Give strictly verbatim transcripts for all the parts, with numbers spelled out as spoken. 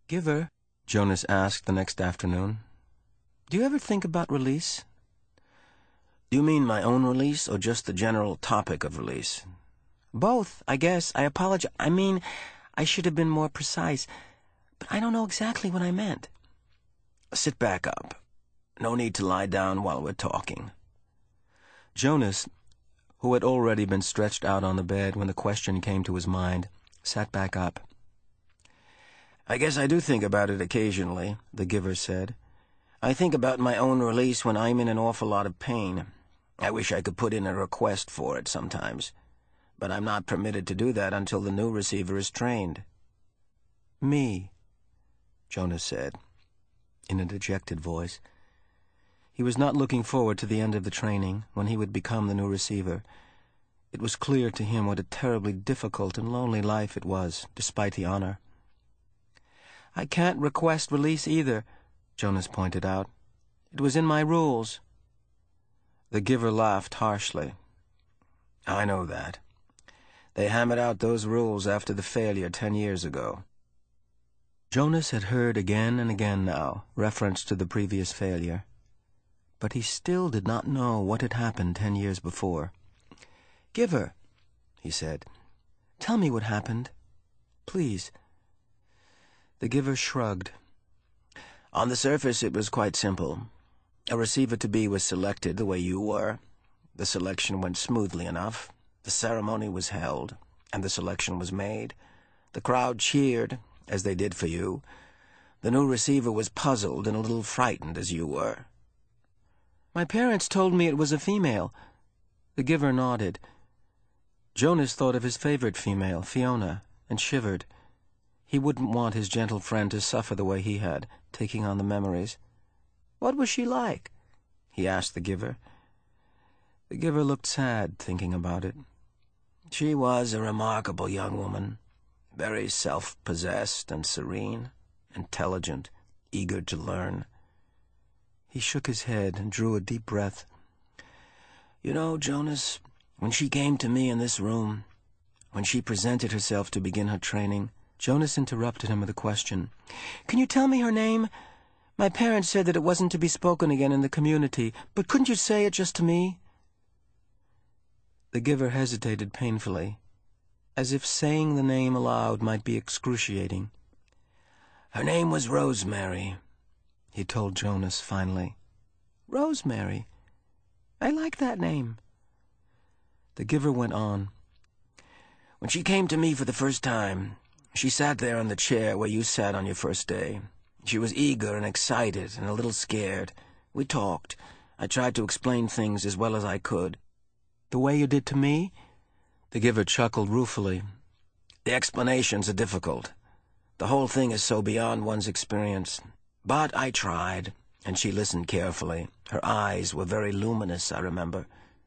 Giver, Jonas asked the next afternoon, do you ever think about release? Do you mean my own release, or just the general topic of release? Both, I guess. I apologize. I mean, I should have been more precise, but I don't know exactly what I meant. Sit back up. No need to lie down while we're talking. Jonas, who had already been stretched out on the bed when the question came to his mind, sat back up. I guess I do think about it occasionally, the giver said. I think about my own release when I'm in an awful lot of pain. I wish I could put in a request for it sometimes, but I'm not permitted to do that until the new receiver is trained. Me, Jonas said, in a dejected voice. He was not looking forward to the end of the training, when he would become the new receiver. It was clear to him what a terribly difficult and lonely life it was, despite the honor. I can't request release either, Jonas pointed out. It was in my rules. The giver laughed harshly. I know that. They hammered out those rules after the failure ten years ago. Jonas had heard again and again now reference to the previous failure, but he still did not know what had happened ten years before. Giver, he said, tell me what happened, please. The giver shrugged. On the surface, it was quite simple. A receiver-to-be was selected the way you were. The selection went smoothly enough. The ceremony was held, and the selection was made. The crowd cheered, as they did for you. The new receiver was puzzled and a little frightened, as you were. My parents told me it was a female. The giver nodded. Jonas thought of his favorite female, Fiona, and shivered. He wouldn't want his gentle friend to suffer the way he had, taking on the memories. What was she like? He asked the giver. The giver looked sad, thinking about it. She was a remarkable young woman, very self-possessed and serene, intelligent, eager to learn. He shook his head and drew a deep breath. You know, Jonas, when she came to me in this room, when she presented herself to begin her training, Jonas interrupted him with a question. Can you tell me her name? My parents said that it wasn't to be spoken again in the community, but couldn't you say it just to me? The giver hesitated painfully, as if saying the name aloud might be excruciating. Her name was Rosemary, he told Jonas finally. Rosemary? I like that name. The giver went on. When she came to me for the first time, she sat there on the chair where you sat on your first day. She was eager and excited and a little scared. We talked. I tried to explain things as well as I could. The way you did to me? The giver chuckled ruefully. The explanations are difficult. The whole thing is so beyond one's experience. But I tried, and she listened carefully. Her eyes were very luminous, I remember.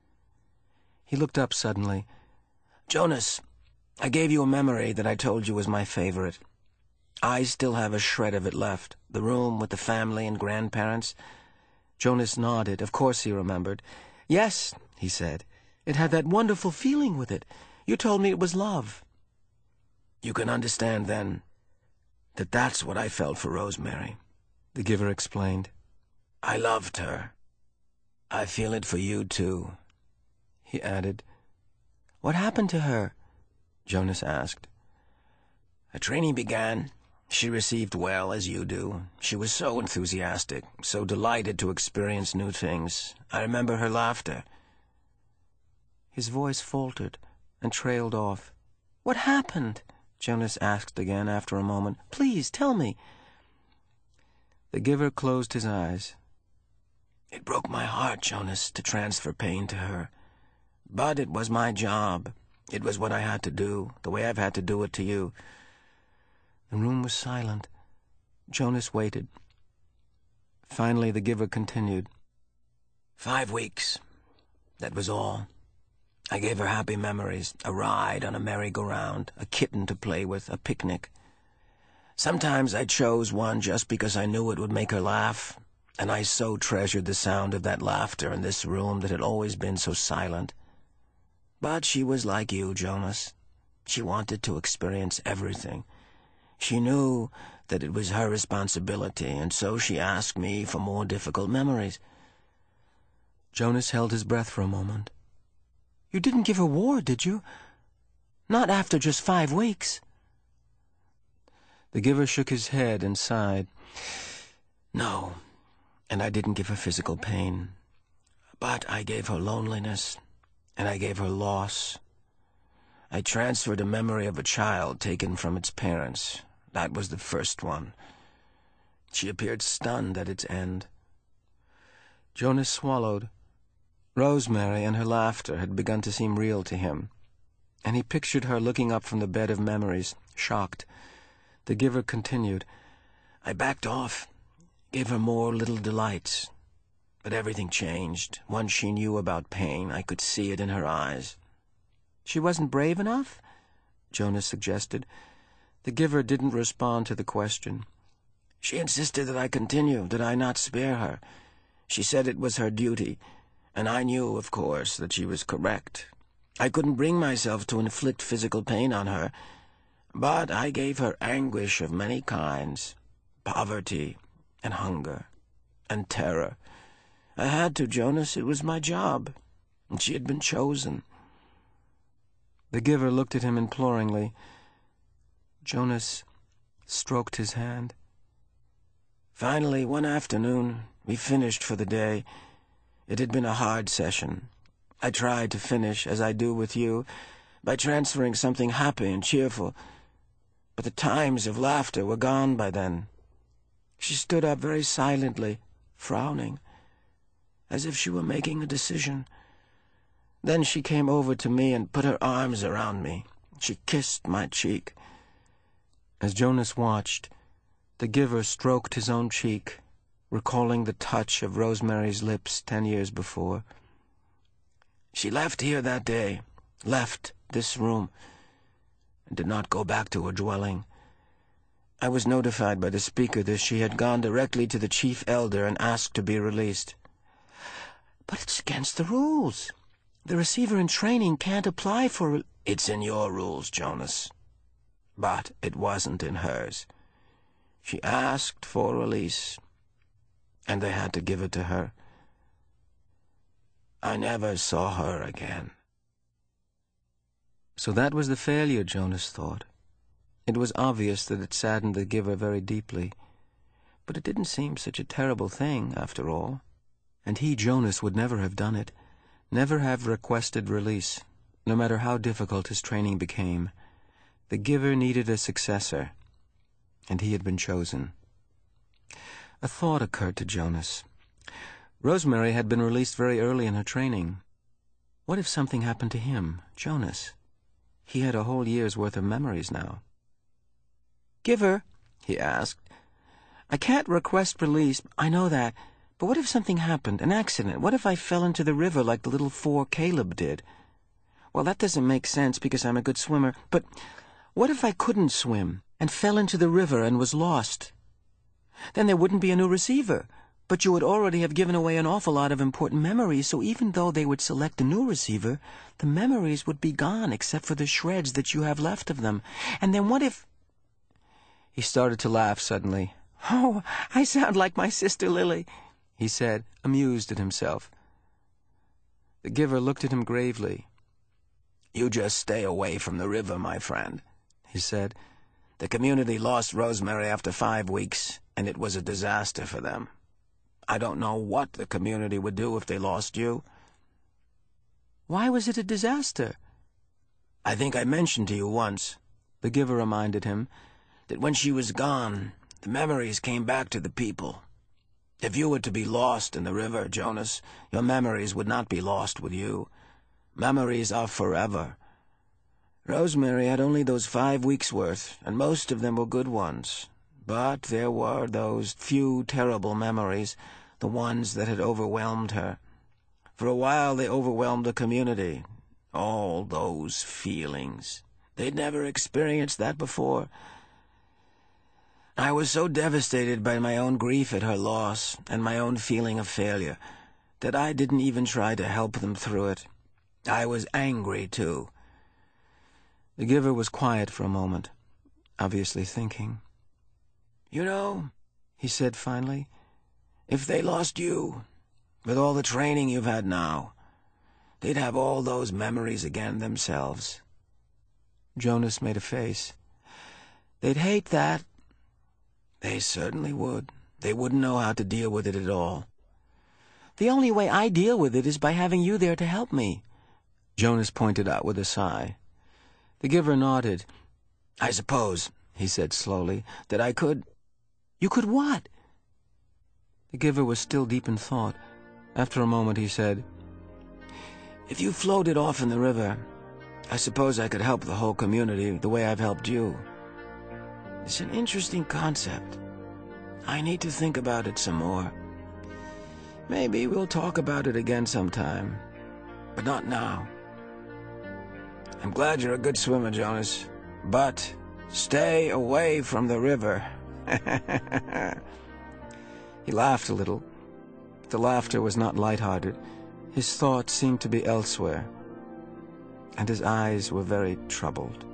He looked up suddenly. Jonas, I gave you a memory that I told you was my favorite. I still have a shred of it left, the room with the family and grandparents. Jonas nodded. Of course he remembered. Yes, he said. It had that wonderful feeling with it. You told me it was love. You can understand, then, that that's what I felt for Rosemary, the giver explained. I loved her. I feel it for you, too, he added. What happened to her? Jonas asked. Her training began. She received well, as you do. She was so enthusiastic, so delighted to experience new things. I remember her laughter. His voice faltered and trailed off. What happened? Jonas asked again after a moment. Please, tell me. The giver closed his eyes. It broke my heart, Jonas, to transfer pain to her. But it was my job. It was what I had to do, the way I've had to do it to you. The room was silent. Jonas waited. Finally, the giver continued. Five weeks. That was all. I gave her happy memories, a ride on a merry-go-round, a kitten to play with, a picnic. Sometimes I chose one just because I knew it would make her laugh, and I so treasured the sound of that laughter in this room that had always been so silent. But she was like you, Jonas. She wanted to experience everything. She knew that it was her responsibility, and so she asked me for more difficult memories. Jonas held his breath for a moment. You didn't give her war, did you? Not after just five weeks. The giver shook his head and sighed. No, and I didn't give her physical pain. But I gave her loneliness, and I gave her loss. I transferred a memory of a child taken from its parents. That was the first one. She appeared stunned at its end. Jonas swallowed. Rosemary and her laughter had begun to seem real to him, and he pictured her looking up from the bed of memories, shocked. The giver continued. I backed off, gave her more little delights. But everything changed. Once she knew about pain, I could see it in her eyes. She wasn't brave enough? Jonas suggested. The giver didn't respond to the question. She insisted that I continue, that I not spare her. She said it was her duty, and I knew, of course, that she was correct. I couldn't bring myself to inflict physical pain on her, but I gave her anguish of many kinds, poverty and hunger and terror. I had to, Jonas. It was my job, and she had been chosen. The giver looked at him imploringly. Jonas stroked his hand. Finally, one afternoon, we finished for the day. It had been a hard session. I tried to finish, as I do with you, by transferring something happy and cheerful. But the times of laughter were gone by then. She stood up very silently, frowning, as if she were making a decision. Then she came over to me and put her arms around me. She kissed my cheek. As Jonas watched, the giver stroked his own cheek, recalling the touch of Rosemary's lips ten years before. She left here that day, left this room, and did not go back to her dwelling. I was notified by the speaker that she had gone directly to the chief elder and asked to be released. But it's against the rules. The receiver in training can't apply for... It's in your rules, Jonas. But it wasn't in hers. She asked for release, and they had to give it to her. I never saw her again. So that was the failure, Jonas thought. It was obvious that it saddened the giver very deeply. But it didn't seem such a terrible thing, after all. And he, Jonas, would never have done it, never have requested release, no matter how difficult his training became. The giver needed a successor, and he had been chosen. A thought occurred to Jonas. Rosemary had been released very early in her training. What if something happened to him, Jonas? He had a whole year's worth of memories now. Giver, he asked, I can't request release, I know that, but what if something happened, an accident? What if I fell into the river like the little four Caleb did? Well, that doesn't make sense because I'm a good swimmer, but what if I couldn't swim and fell into the river and was lost? Then there wouldn't be a new receiver, but you would already have given away an awful lot of important memories, so even though they would select a new receiver, the memories would be gone except for the shreds that you have left of them. And then what if... He started to laugh suddenly. Oh, I sound like my sister Lily, he said, amused at himself. The giver looked at him gravely. You just stay away from the river, my friend, he said. The community lost Rosemary after five weeks, and it was a disaster for them. I don't know what the community would do if they lost you. Why was it a disaster? I think I mentioned to you once, the giver reminded him, that when she was gone, the memories came back to the people. If you were to be lost in the river, Jonas, your memories would not be lost with you. Memories are forever. Rosemary had only those five weeks' worth, and most of them were good ones. But there were those few terrible memories, the ones that had overwhelmed her. For a while they overwhelmed the community. All those feelings. They'd never experienced that before. I was so devastated by my own grief at her loss and my own feeling of failure that I didn't even try to help them through it. I was angry, too. The giver was quiet for a moment, obviously thinking. You know, he said finally, if they lost you, with all the training you've had now, they'd have all those memories again themselves. Jonas made a face. They'd hate that. They certainly would. They wouldn't know how to deal with it at all. The only way I deal with it is by having you there to help me, Jonas pointed out with a sigh. The giver nodded. I suppose, he said slowly, that I could... You could what? The giver was still deep in thought. After a moment he said, If you floated off in the river, I suppose I could help the whole community the way I've helped you. It's an interesting concept. I need to think about it some more. Maybe we'll talk about it again sometime, but not now. I'm glad you're a good swimmer, Jonas, but stay away from the river. He laughed a little. The laughter was not light-hearted. His thoughts seemed to be elsewhere, and his eyes were very troubled.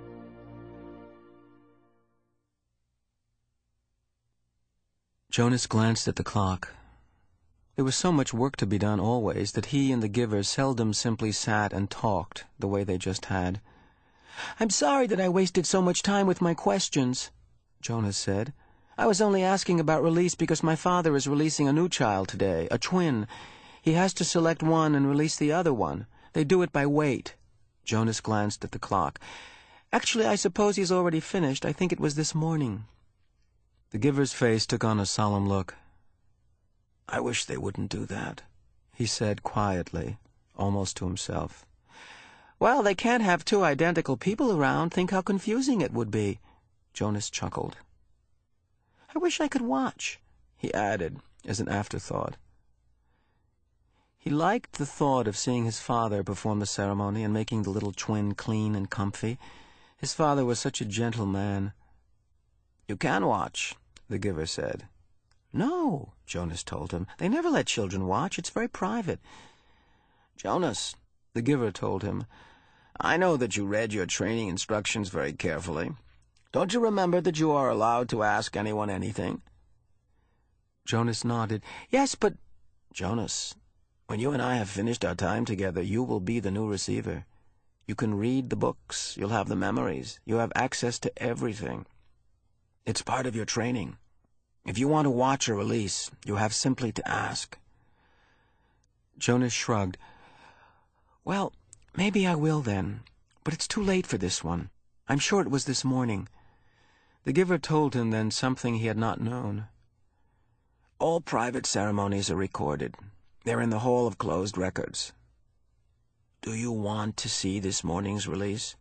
Jonas glanced at the clock. There was so much work to be done always that he and the giver seldom simply sat and talked the way they just had. "I'm sorry that I wasted so much time with my questions," Jonas said. "I was only asking about release because my father is releasing a new child today, a twin. He has to select one and release the other one. They do it by weight." Jonas glanced at the clock. "Actually, I suppose he's already finished. I think it was this morning." The giver's face took on a solemn look. "I wish they wouldn't do that," he said quietly, almost to himself. "Well, they can't have two identical people around. Think how confusing it would be." Jonas chuckled. "I wish I could watch," he added as an afterthought. He liked the thought of seeing his father perform the ceremony and making the little twin clean and comfy. His father was such a gentle man. "You can watch," the giver said. "No," Jonas told him. "They never let children watch. It's very private." "Jonas," the giver told him, "I know that you read your training instructions very carefully. Don't you remember that you are allowed to ask anyone anything?" Jonas nodded. "Yes, but—" "Jonas, when you and I have finished our time together, you will be the new receiver. You can read the books. You'll have the memories. You have access to everything. It's part of your training. If you want to watch a release, you have simply to ask." Jonas shrugged. "Well, maybe I will then, but it's too late for this one. I'm sure it was this morning." The giver told him then something he had not known. "All private ceremonies are recorded. They're in the Hall of Closed Records. Do you want to see this morning's release?"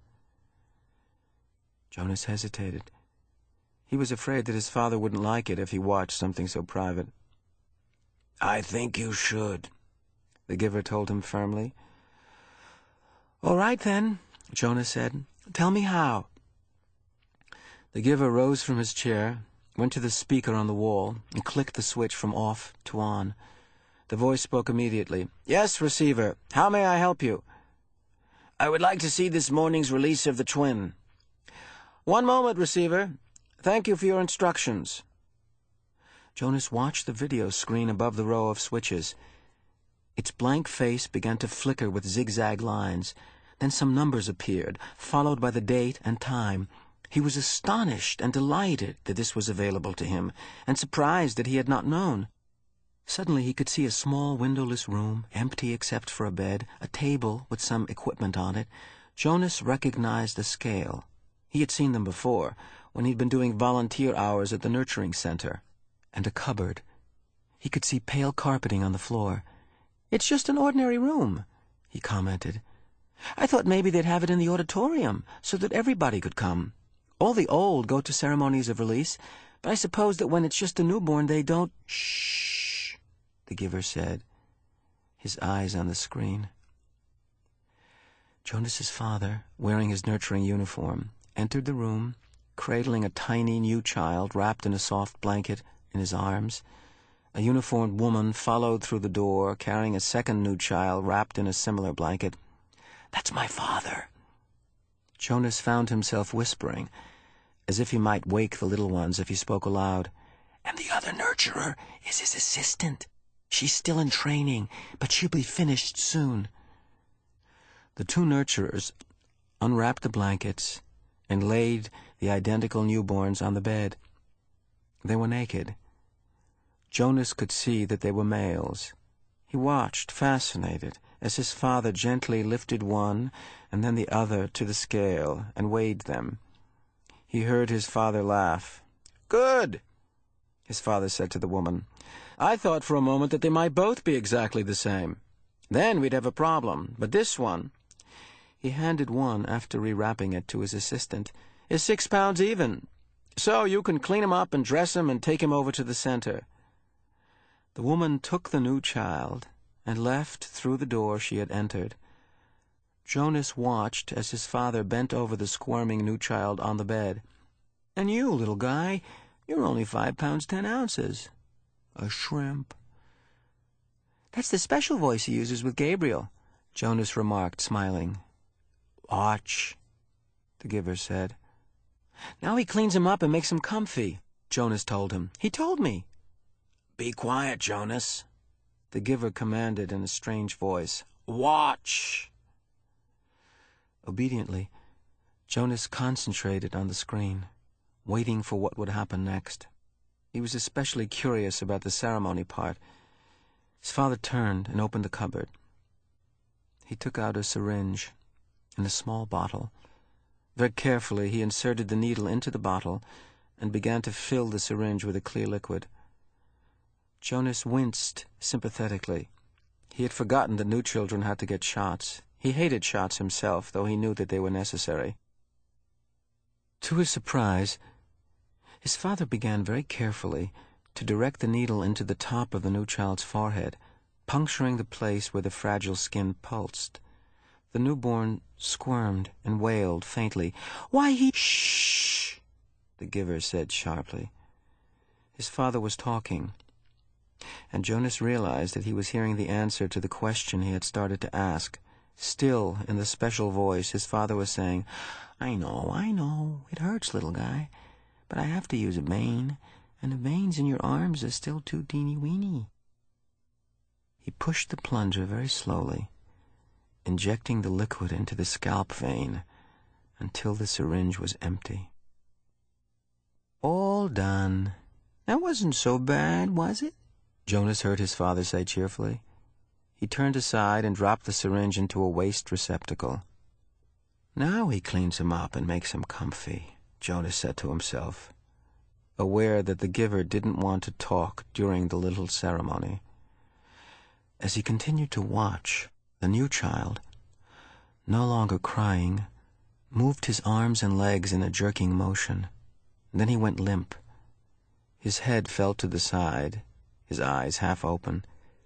Jonas hesitated. He was afraid that his father wouldn't like it if he watched something so private. "I think you should," the giver told him firmly. "All right, then," Jonas said. "Tell me how." The giver rose from his chair, went to the speaker on the wall, and clicked the switch from off to on. The voice spoke immediately. "Yes, receiver. How may I help you?" "I would like to see this morning's release of the twin." "One moment, receiver. Thank you for your instructions." Jonas watched the video screen above the row of switches. Its blank face began to flicker with zigzag lines. Then some numbers appeared, followed by the date and time. He was astonished and delighted that this was available to him, and surprised that he had not known. Suddenly he could see a small windowless room, empty except for a bed, a table with some equipment on it. Jonas recognized a scale. He had seen them before, when he'd been doing volunteer hours at the nurturing center. And a cupboard. He could see pale carpeting on the floor. "It's just an ordinary room," he commented. "I thought maybe they'd have it in the auditorium, so that everybody could come. All the old go to ceremonies of release, but I suppose that when it's just a newborn they don't—" "Shh," the giver said, his eyes on the screen. Jonas's father, wearing his nurturing uniform, entered the room, cradling a tiny new child wrapped in a soft blanket in his arms. A uniformed woman followed through the door, carrying a second new child wrapped in a similar blanket. "That's my father," Jonas found himself whispering. as if he might wake the little ones if he spoke aloud. "And the other nurturer is his assistant. She's still in training, but she'll be finished soon." The two nurturers unwrapped the blankets and laid the identical newborns on the bed. They were naked. Jonas could see that they were males. He watched, fascinated, as his father gently lifted one and then the other to the scale and weighed them. He heard his father laugh. "Good," his father said to the woman. "I thought for a moment that they might both be exactly the same. Then we'd have a problem. But this one," he handed one after rewrapping it to his assistant, "is six pounds even. So you can clean him up and dress him and take him over to the center." The woman took the new child and left through the door she had entered. Jonas watched as his father bent over the squirming new child on the bed. "And you, little guy, you're only five pounds ten ounces. A shrimp." "That's the special voice he uses with Gabriel," Jonas remarked, smiling. "Watch," the giver said. "Now he cleans him up and makes him comfy," Jonas told him. "He told me." "Be quiet, Jonas," the giver commanded in a strange voice. "Watch." Obediently, Jonas concentrated on the screen, waiting for what would happen next. He was especially curious about the ceremony part. His father turned and opened the cupboard. He took out a syringe and a small bottle. Very carefully, he inserted the needle into the bottle and began to fill the syringe with a clear liquid. Jonas winced sympathetically. He had forgotten that new children had to get shots. He hated shots himself, though he knew that they were necessary. To his surprise, his father began very carefully to direct the needle into the top of the new child's forehead, puncturing the place where the fragile skin pulsed. The newborn squirmed and wailed faintly. "Why, he—" "Shh!" the giver said sharply. His father was talking, and Jonas realized that he was hearing the answer to the question he had started to ask. Still, in the special voice, his father was saying, "I know, I know. It hurts, little guy. But I have to use a vein, and the veins in your arms are still too teeny-weeny." He pushed the plunger very slowly, injecting the liquid into the scalp vein until the syringe was empty. "All done. That wasn't so bad, was it?" Jonas heard his father say cheerfully. He turned aside and dropped the syringe into a waste receptacle. "Now he cleans him up and makes him comfy," Jonas said to himself, aware that the giver didn't want to talk during the little ceremony. As he continued to watch, the new child, no longer crying, moved his arms and legs in a jerking motion. Then he went limp. His head fell to the side, his eyes half open.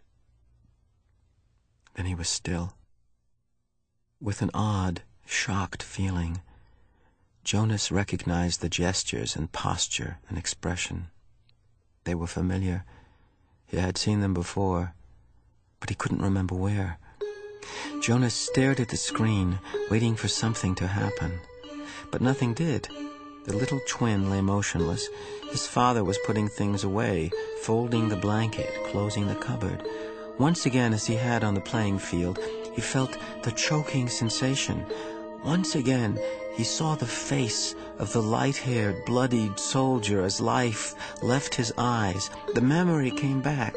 Then he was still. With an odd, shocked feeling, Jonas recognized the gestures and posture and expression. They were familiar. He had seen them before, but he couldn't remember where. Jonas stared at the screen, waiting for something to happen. But nothing did. The little twin lay motionless. His father was putting things away, folding the blanket, closing the cupboard. Once again, as he had on the playing field, he felt the choking sensation. Once again, he saw the face of the light-haired, bloodied soldier as life left his eyes. The memory came back.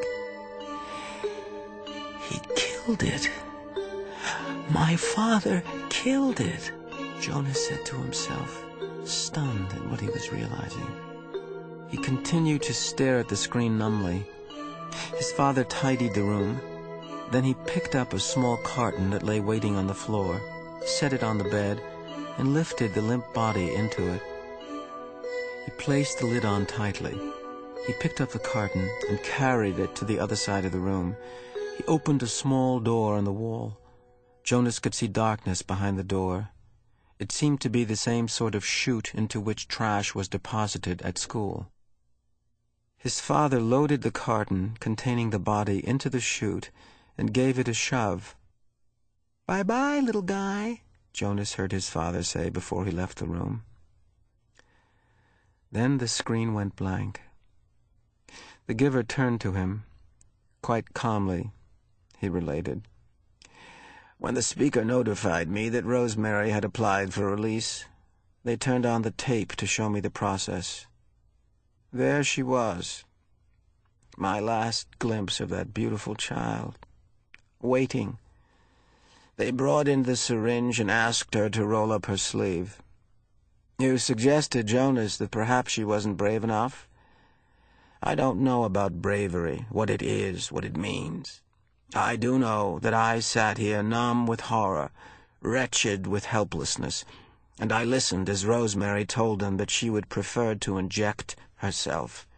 He killed it. My father killed it, Jonas said to himself, stunned at what he was realizing. He continued to stare at the screen numbly. His father tidied the room. Then he picked up a small carton that lay waiting on the floor, set it on the bed, and lifted the limp body into it. He placed the lid on tightly. He picked up the carton and carried it to the other side of the room. He opened a small door on the wall. Jonas could see darkness behind the door. It seemed to be the same sort of chute into which trash was deposited at school. His father loaded the carton containing the body into the chute and gave it a shove. "Bye-bye, little guy," Jonas heard his father say before he left the room. Then the screen went blank. The giver turned to him. Quite calmly, he related. When the speaker notified me that Rosemary had applied for release, they turned on the tape to show me the process. There she was, my last glimpse of that beautiful child, waiting. They brought in the syringe and asked her to roll up her sleeve. You suggested, Jonas, that perhaps she wasn't brave enough. I don't know about bravery, what it is, what it means. I do know that I sat here numb with horror, wretched with helplessness, and I listened as Rosemary told them that she would prefer to inject herself.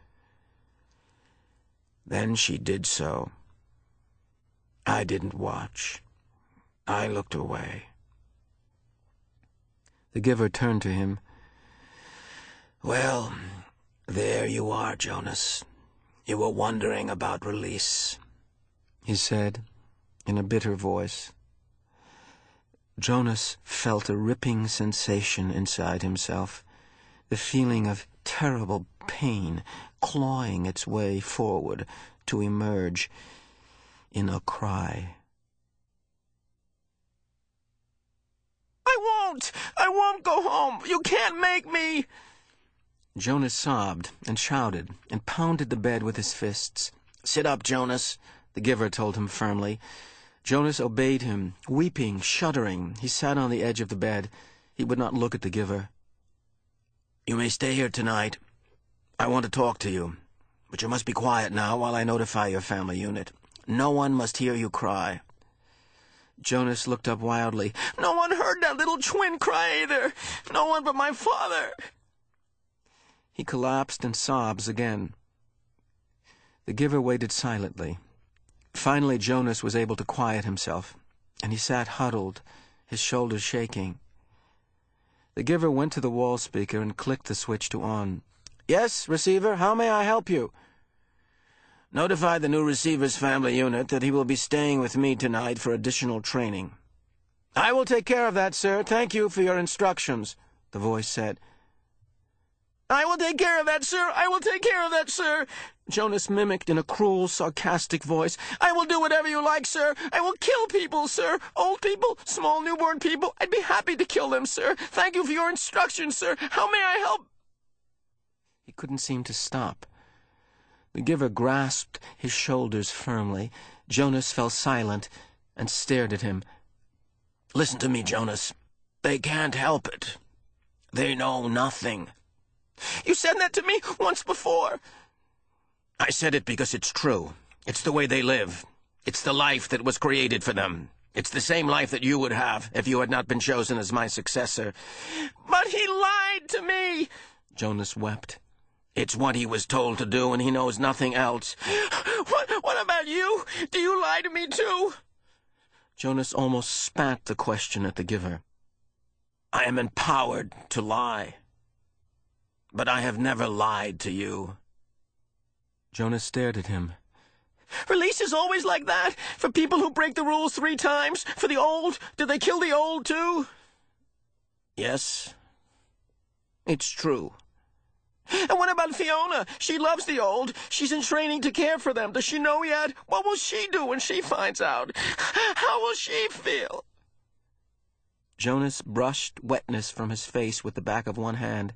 Then she did so. I didn't watch. I looked away. The giver turned to him. Well, there you are, Jonas. You were wondering about release, he said, in a bitter voice. Jonas felt a ripping sensation inside himself, the feeling of terrible pain clawing its way forward to emerge in a cry. I won't! I won't go home! You can't make me! Jonas sobbed and shouted and pounded the bed with his fists. Sit up, Jonas, the giver told him firmly. Jonas obeyed him, weeping, shuddering. He sat on the edge of the bed. He would not look at the giver. You may stay here tonight. I want to talk to you. But you must be quiet now while I notify your family unit. No one must hear you cry. Jonas looked up wildly. No one heard that little twin cry either. No one but my father. He collapsed in sobs again. The giver waited silently. Finally, Jonas was able to quiet himself, and he sat huddled, his shoulders shaking. The giver went to the wall speaker and clicked the switch to on. Yes, receiver, how may I help you? Notify the new receiver's family unit that he will be staying with me tonight for additional training. I will take care of that, sir. Thank you for your instructions, the voice said. I will take care of that, sir. I will take care of that, sir. Jonas mimicked in a cruel, sarcastic voice. I will do whatever you like, sir. I will kill people, sir. Old people, small newborn people. I'd be happy to kill them, sir. Thank you for your instructions, sir. How may I help? He couldn't seem to stop. The giver grasped his shoulders firmly. Jonas fell silent and stared at him. Listen to me, Jonas. They can't help it. They know nothing. You said that to me once before. I said it because it's true. It's the way they live. It's the life that was created for them. It's the same life that you would have if you had not been chosen as my successor. But he lied to me, Jonas wept. It's what he was told to do, and he knows nothing else. What, what about you? Do you lie to me too? Jonas almost spat the question at the giver. I am empowered to lie. But I have never lied to you. Jonas stared at him. Release is always like that? For people who break the rules three times? For the old? Did they kill the old, too? Yes. It's true. And what about Fiona? She loves the old. She's in training to care for them. Does she know yet? What will she do when she finds out? How will she feel? Jonas brushed wetness from his face with the back of one hand.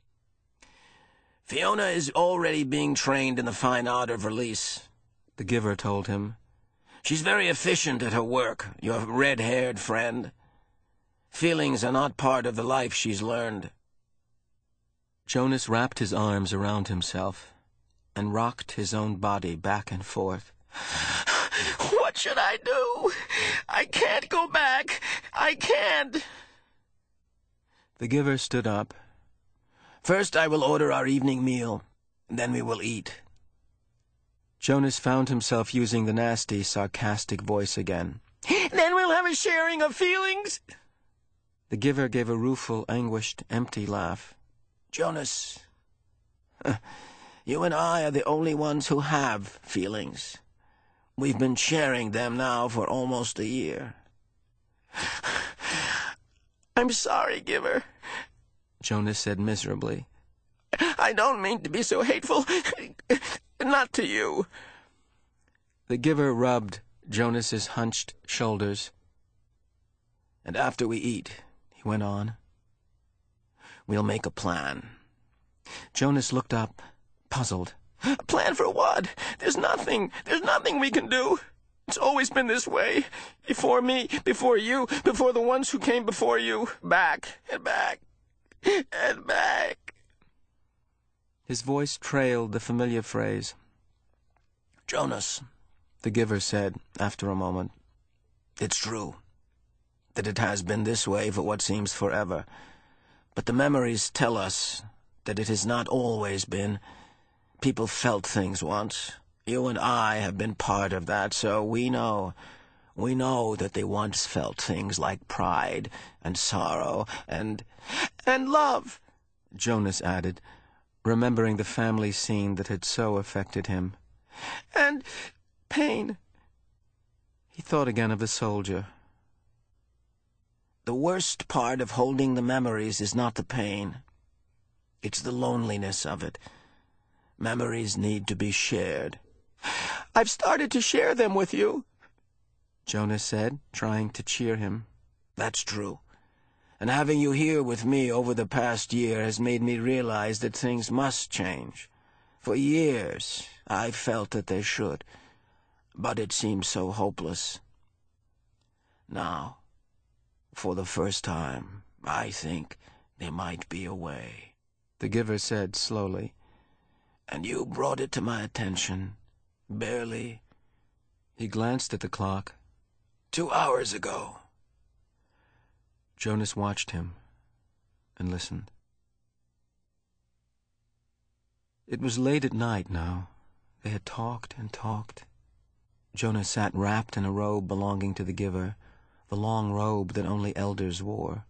Fiona is already being trained in the fine art of release, the giver told him. She's very efficient at her work, your red-haired friend. Feelings are not part of the life she's learned. Jonas wrapped his arms around himself and rocked his own body back and forth. What should I do? I can't go back. I can't. The giver stood up. First I will order our evening meal, then we will eat. Jonas found himself using the nasty, sarcastic voice again. Then we'll have a sharing of feelings. The giver gave a rueful, anguished, empty laugh. Jonas, you and I are the only ones who have feelings. We've been sharing them now for almost a year. I'm sorry, Giver, Jonas said miserably. I don't mean to be so hateful. Not to you. The giver rubbed Jonas's hunched shoulders. And after we eat, he went on, we'll make a plan. Jonas looked up, puzzled. A plan for what? There's nothing. There's nothing we can do. It's always been this way. Before me, before you, before the ones who came before you. Back and back and back. His voice trailed the familiar phrase. Jonas, the giver said after a moment, it's true that it has been this way for what seems forever. But the memories tell us that it has not always been. People felt things once. You and I have been part of that, so we know. We know that they once felt things like pride and sorrow and... and love, Jonas added, remembering the family scene that had so affected him. And pain. He thought again of the soldier. The worst part of holding the memories is not the pain. It's the loneliness of it. Memories need to be shared. I've started to share them with you, Jonas said, trying to cheer him. That's true. And having you here with me over the past year has made me realize that things must change. For years, I felt that they should, but it seemed so hopeless. Now, for the first time, I think there might be a way, the giver said slowly. And you brought it to my attention, barely. He glanced at the clock. Two hours ago. Jonas watched him and listened. It was late at night now. They had talked and talked. Jonas sat wrapped in a robe belonging to the giver, the long robe that only elders wore.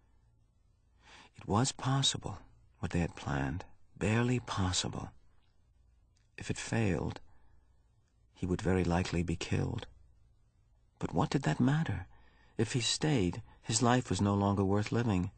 It was possible, what they had planned, barely possible. If it failed, he would very likely be killed. But what did that matter? If he stayed, his life was no longer worth living.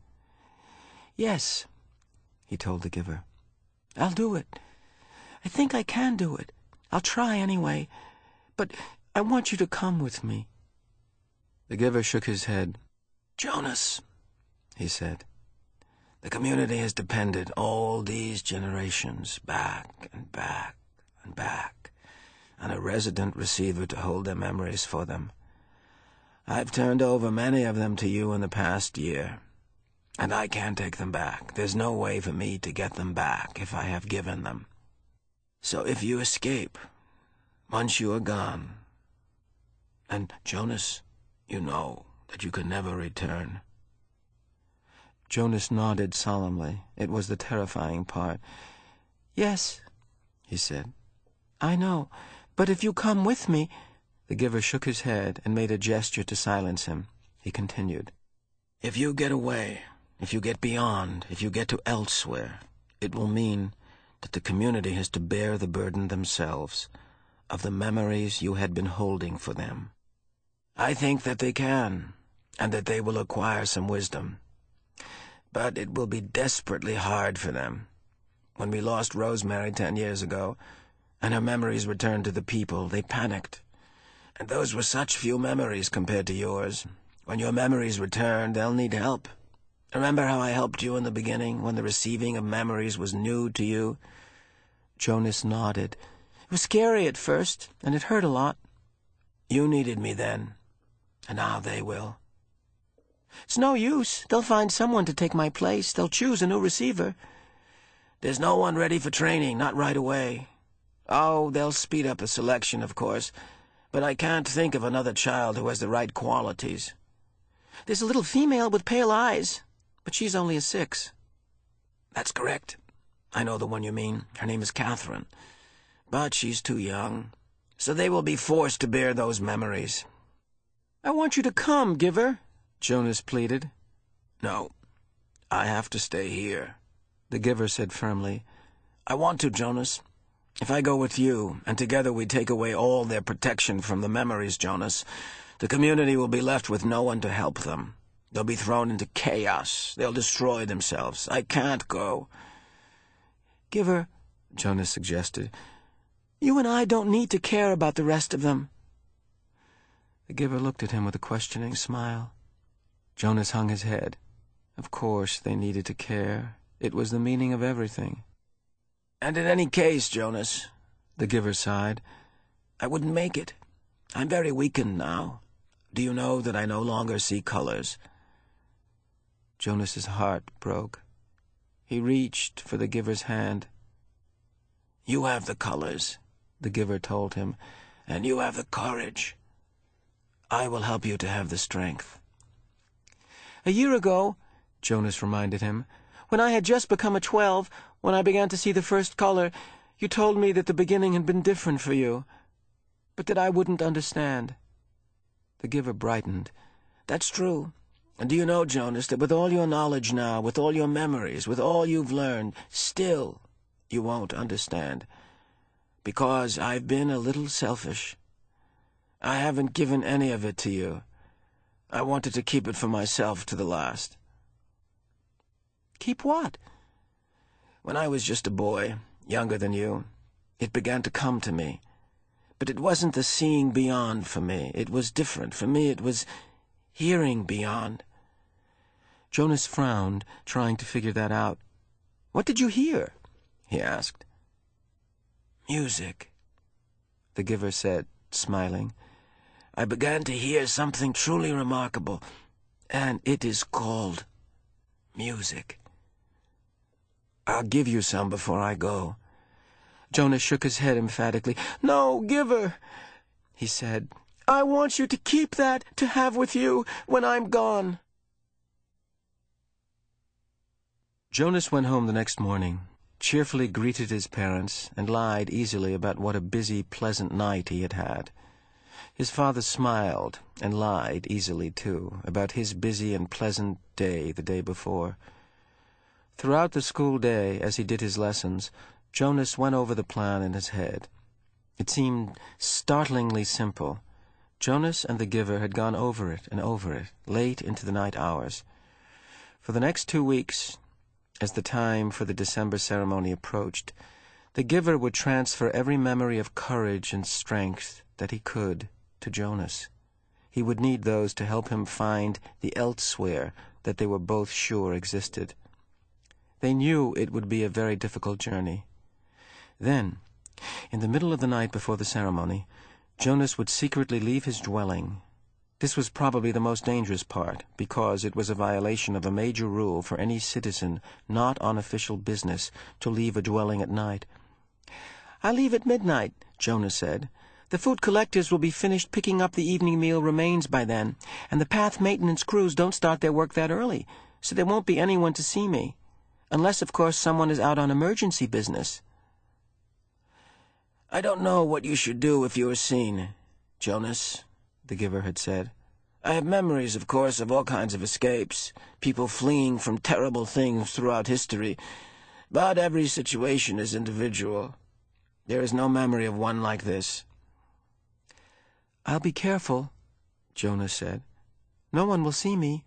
Yes, he told the giver. I'll do it. I think I can do it. I'll try anyway. But I want you to come with me. The giver shook his head. Jonas, he said, the community has depended all these generations back and back and back on a resident receiver to hold their memories for them. I've turned over many of them to you in the past year, and I can't take them back. There's no way for me to get them back if I have given them. So if you escape, once you are gone, and Jonas, you know that you can never return. Jonas nodded solemnly. It was the terrifying part. Yes, he said. I know, but if you come with me... The giver shook his head and made a gesture to silence him. He continued. If you get away, if you get beyond, if you get to elsewhere, it will mean that the community has to bear the burden themselves of the memories you had been holding for them. I think that they can, and that they will acquire some wisdom. But it will be desperately hard for them. When we lost Rosemary ten years ago, and her memories returned to the people, they panicked. And those were such few memories compared to yours. When your memories return, they'll need help. Remember how I helped you in the beginning, when the receiving of memories was new to you? Jonas nodded. It was scary at first, and it hurt a lot. You needed me then, and now they will. It's no use. They'll find someone to take my place. They'll choose a new receiver. There's no one ready for training, not right away. Oh, they'll speed up the selection, of course, but I can't think of another child who has the right qualities. There's a little female with pale eyes, but she's only a six. That's correct. I know the one you mean. Her name is Catherine. But she's too young, so they will be forced to bear those memories. I want you to come, Giver, Jonas pleaded. No, I have to stay here, the giver said firmly. I want to, Jonas. If I go with you, and together we take away all their protection from the memories, Jonas, the community will be left with no one to help them. They'll be thrown into chaos. They'll destroy themselves. I can't go. "Giver," Jonas suggested, "you and I don't need to care about the rest of them." The Giver looked at him with a questioning smile. Jonas hung his head. Of course they needed to care. It was the meaning of everything. "And in any case, Jonas," the Giver sighed, "I wouldn't make it. I'm very weakened now. Do you know that I no longer see colors?" Jonas's heart broke. He reached for the Giver's hand. "You have the colors," the Giver told him, "and you have the courage. I will help you to have the strength." "A year ago," Jonas reminded him, "when I had just become a twelve, when I began to see the first color, you told me that the beginning had been different for you, but that I wouldn't understand." The Giver brightened. "That's true. And do you know, Jonas, that with all your knowledge now, with all your memories, with all you've learned, still you won't understand. Because I've been a little selfish. I haven't given any of it to you. I wanted to keep it for myself to the last." "Keep what?" "When I was just a boy, younger than you, it began to come to me. But it wasn't the seeing beyond for me. It was different. For me it was hearing beyond." Jonas frowned, trying to figure that out. "What did you hear?" he asked. "Music," the Giver said, smiling. "I began to hear something truly remarkable, and it is called music. I'll give you some before I go." Jonas shook his head emphatically. "No, Giver," he said. "I want you to keep that to have with you when I'm gone." Jonas went home the next morning, cheerfully greeted his parents, and lied easily about what a busy, pleasant night he had had. His father smiled and lied easily, too, about his busy and pleasant day the day before. Throughout the school day, as he did his lessons, Jonas went over the plan in his head. It seemed startlingly simple. Jonas and the Giver had gone over it and over it, late into the night hours. For the next two weeks, as the time for the December ceremony approached, the Giver would transfer every memory of courage and strength that he could to Jonas. He would need those to help him find the elsewhere that they were both sure existed. They knew it would be a very difficult journey. Then, in the middle of the night before the ceremony, Jonas would secretly leave his dwelling. This was probably the most dangerous part, because it was a violation of a major rule for any citizen not on official business to leave a dwelling at night. "I leave at midnight," Jonas said. "The food collectors will be finished picking up the evening meal remains by then, and the path maintenance crews don't start their work that early, so there won't be anyone to see me. Unless, of course, someone is out on emergency business." "I don't know what you should do if you were seen, Jonas," the Giver had said. "I have memories, of course, of all kinds of escapes, people fleeing from terrible things throughout history, but every situation is individual. There is no memory of one like this." "I'll be careful," Jonas said. "No one will see me."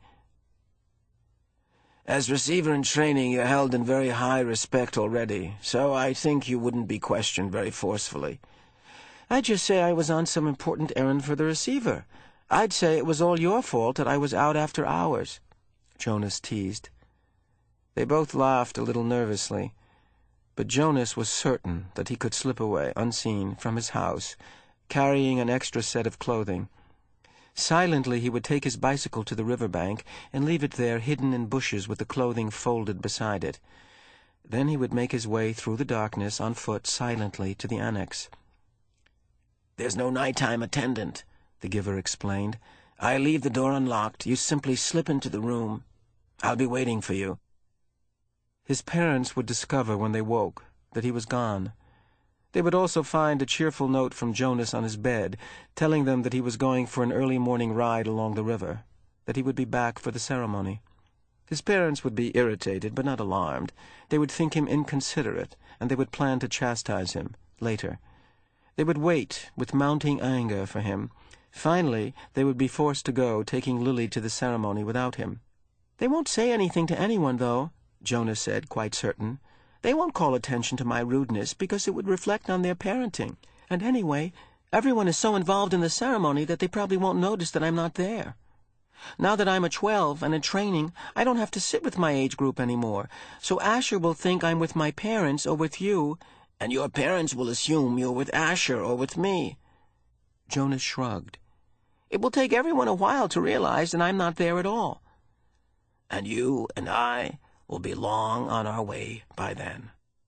"As receiver in training, you're held in very high respect already, so I think you wouldn't be questioned very forcefully." "I'd just say I was on some important errand for the receiver. I'd say it was all your fault that I was out after hours," Jonas teased. They both laughed a little nervously, but Jonas was certain that he could slip away, unseen, from his house, carrying an extra set of clothing. Silently he would take his bicycle to the riverbank and leave it there hidden in bushes with the clothing folded beside it. Then he would make his way through the darkness on foot silently to the annex. "There's no nighttime attendant," the Giver explained. "I leave the door unlocked. You simply slip into the room. I'll be waiting for you." His parents would discover when they woke that he was gone. They would also find a cheerful note from Jonas on his bed, telling them that he was going for an early morning ride along the river, that he would be back for the ceremony. His parents would be irritated, but not alarmed. They would think him inconsiderate, and they would plan to chastise him later. They would wait with mounting anger for him. Finally, they would be forced to go, taking Lily to the ceremony without him. "They won't say anything to anyone, though," Jonas said, quite certain. They won't call attention to my rudeness because it would reflect on their parenting. And anyway, everyone is so involved in the ceremony that they probably won't notice that I'm not there. Now that I'm a twelve and in training, I don't have to sit with my age group anymore, so Asher will think I'm with my parents or with you, and your parents will assume you're with Asher or with me." Jonas shrugged. "It will take everyone a while to realize that I'm not there at all." "And you and I will be long on our way by then."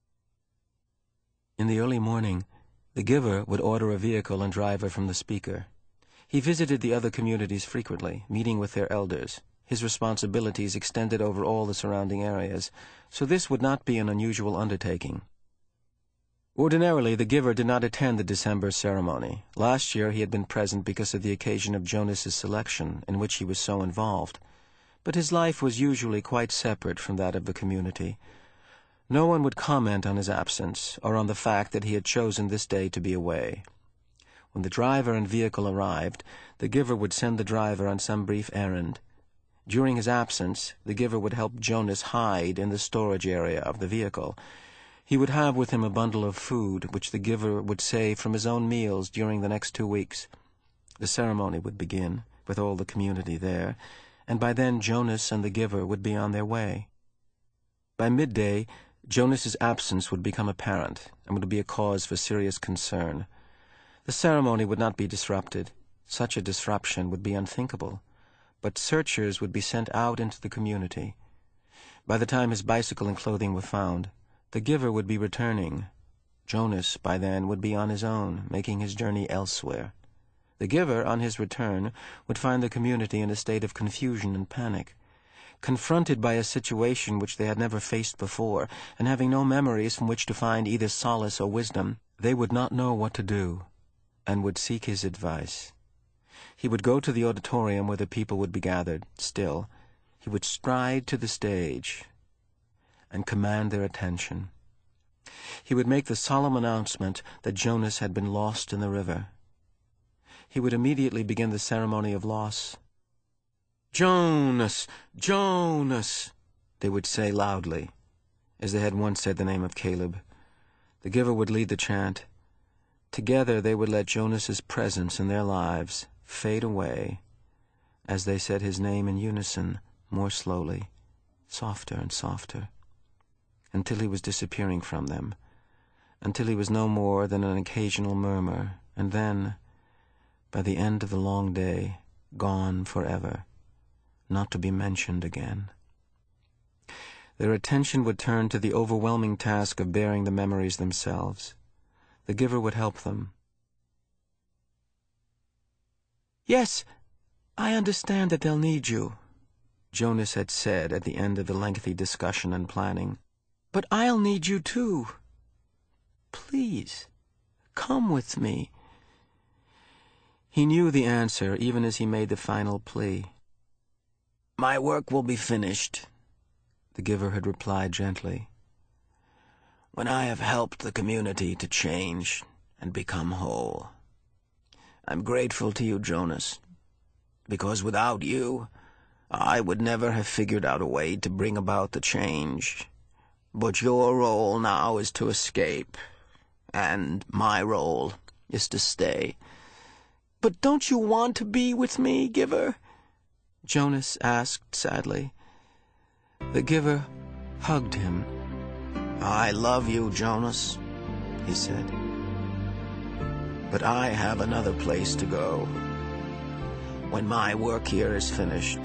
In the early morning, the giver would order a vehicle and driver from the speaker. He visited the other communities frequently, meeting with their elders. His responsibilities extended over all the surrounding areas, so this would not be an unusual undertaking. Ordinarily, the giver did not attend the December ceremony. Last year he had been present because of the occasion of Jonas's selection, in which he was so involved. But his life was usually quite separate from that of the community. No one would comment on his absence, or on the fact that he had chosen this day to be away. When the driver and vehicle arrived, the giver would send the driver on some brief errand. During his absence, the giver would help Jonas hide in the storage area of the vehicle. He would have with him a bundle of food, which the giver would save from his own meals during the next two weeks. The ceremony would begin, with all the community there, and by then Jonas and the giver would be on their way. By midday, Jonas's absence would become apparent, and would be a cause for serious concern. The ceremony would not be disrupted. Such a disruption would be unthinkable. But searchers would be sent out into the community. By the time his bicycle and clothing were found, the giver would be returning. Jonas, by then, would be on his own, making his journey elsewhere. The giver, on his return, would find the community in a state of confusion and panic. Confronted by a situation which they had never faced before, and having no memories from which to find either solace or wisdom, they would not know what to do, and would seek his advice. He would go to the auditorium where the people would be gathered. Still, he would stride to the stage and command their attention. He would make the solemn announcement that Jonas had been lost in the river. He would immediately begin the ceremony of loss. "Jonas! Jonas!" they would say loudly, as they had once said the name of Caleb. The giver would lead the chant. Together they would let Jonas's presence in their lives fade away, as they said his name in unison, more slowly, softer and softer, until he was disappearing from them, until he was no more than an occasional murmur, and then, by the end of the long day, gone forever, not to be mentioned again. Their attention would turn to the overwhelming task of bearing the memories themselves. The giver would help them. "Yes, I understand that they'll need you," Jonas had said at the end of the lengthy discussion and planning. "But I'll need you too. Please, come with me." He knew the answer even as he made the final plea. "My work will be finished," the giver had replied gently, "when I have helped the community to change and become whole. I'm grateful to you, Jonas, because without you, I would never have figured out a way to bring about the change. But your role now is to escape, and my role is to stay." "But don't you want to be with me, giver?" Jonas asked sadly. The giver hugged him. "I love you, Jonas," he said. "But I have another place to go. When my work here is finished,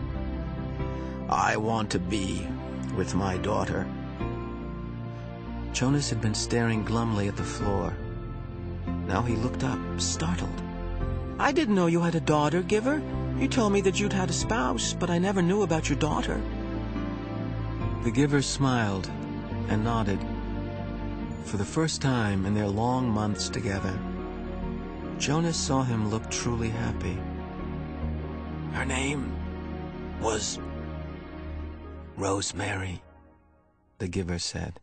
I want to be with my daughter." Jonas had been staring glumly at the floor. Now he looked up, startled. "I didn't know you had a daughter, giver. You told me that you'd had a spouse, but I never knew about your daughter." The giver smiled and nodded. For the first time in their long months together, Jonas saw him look truly happy. "Her name was Rosemary," the giver said.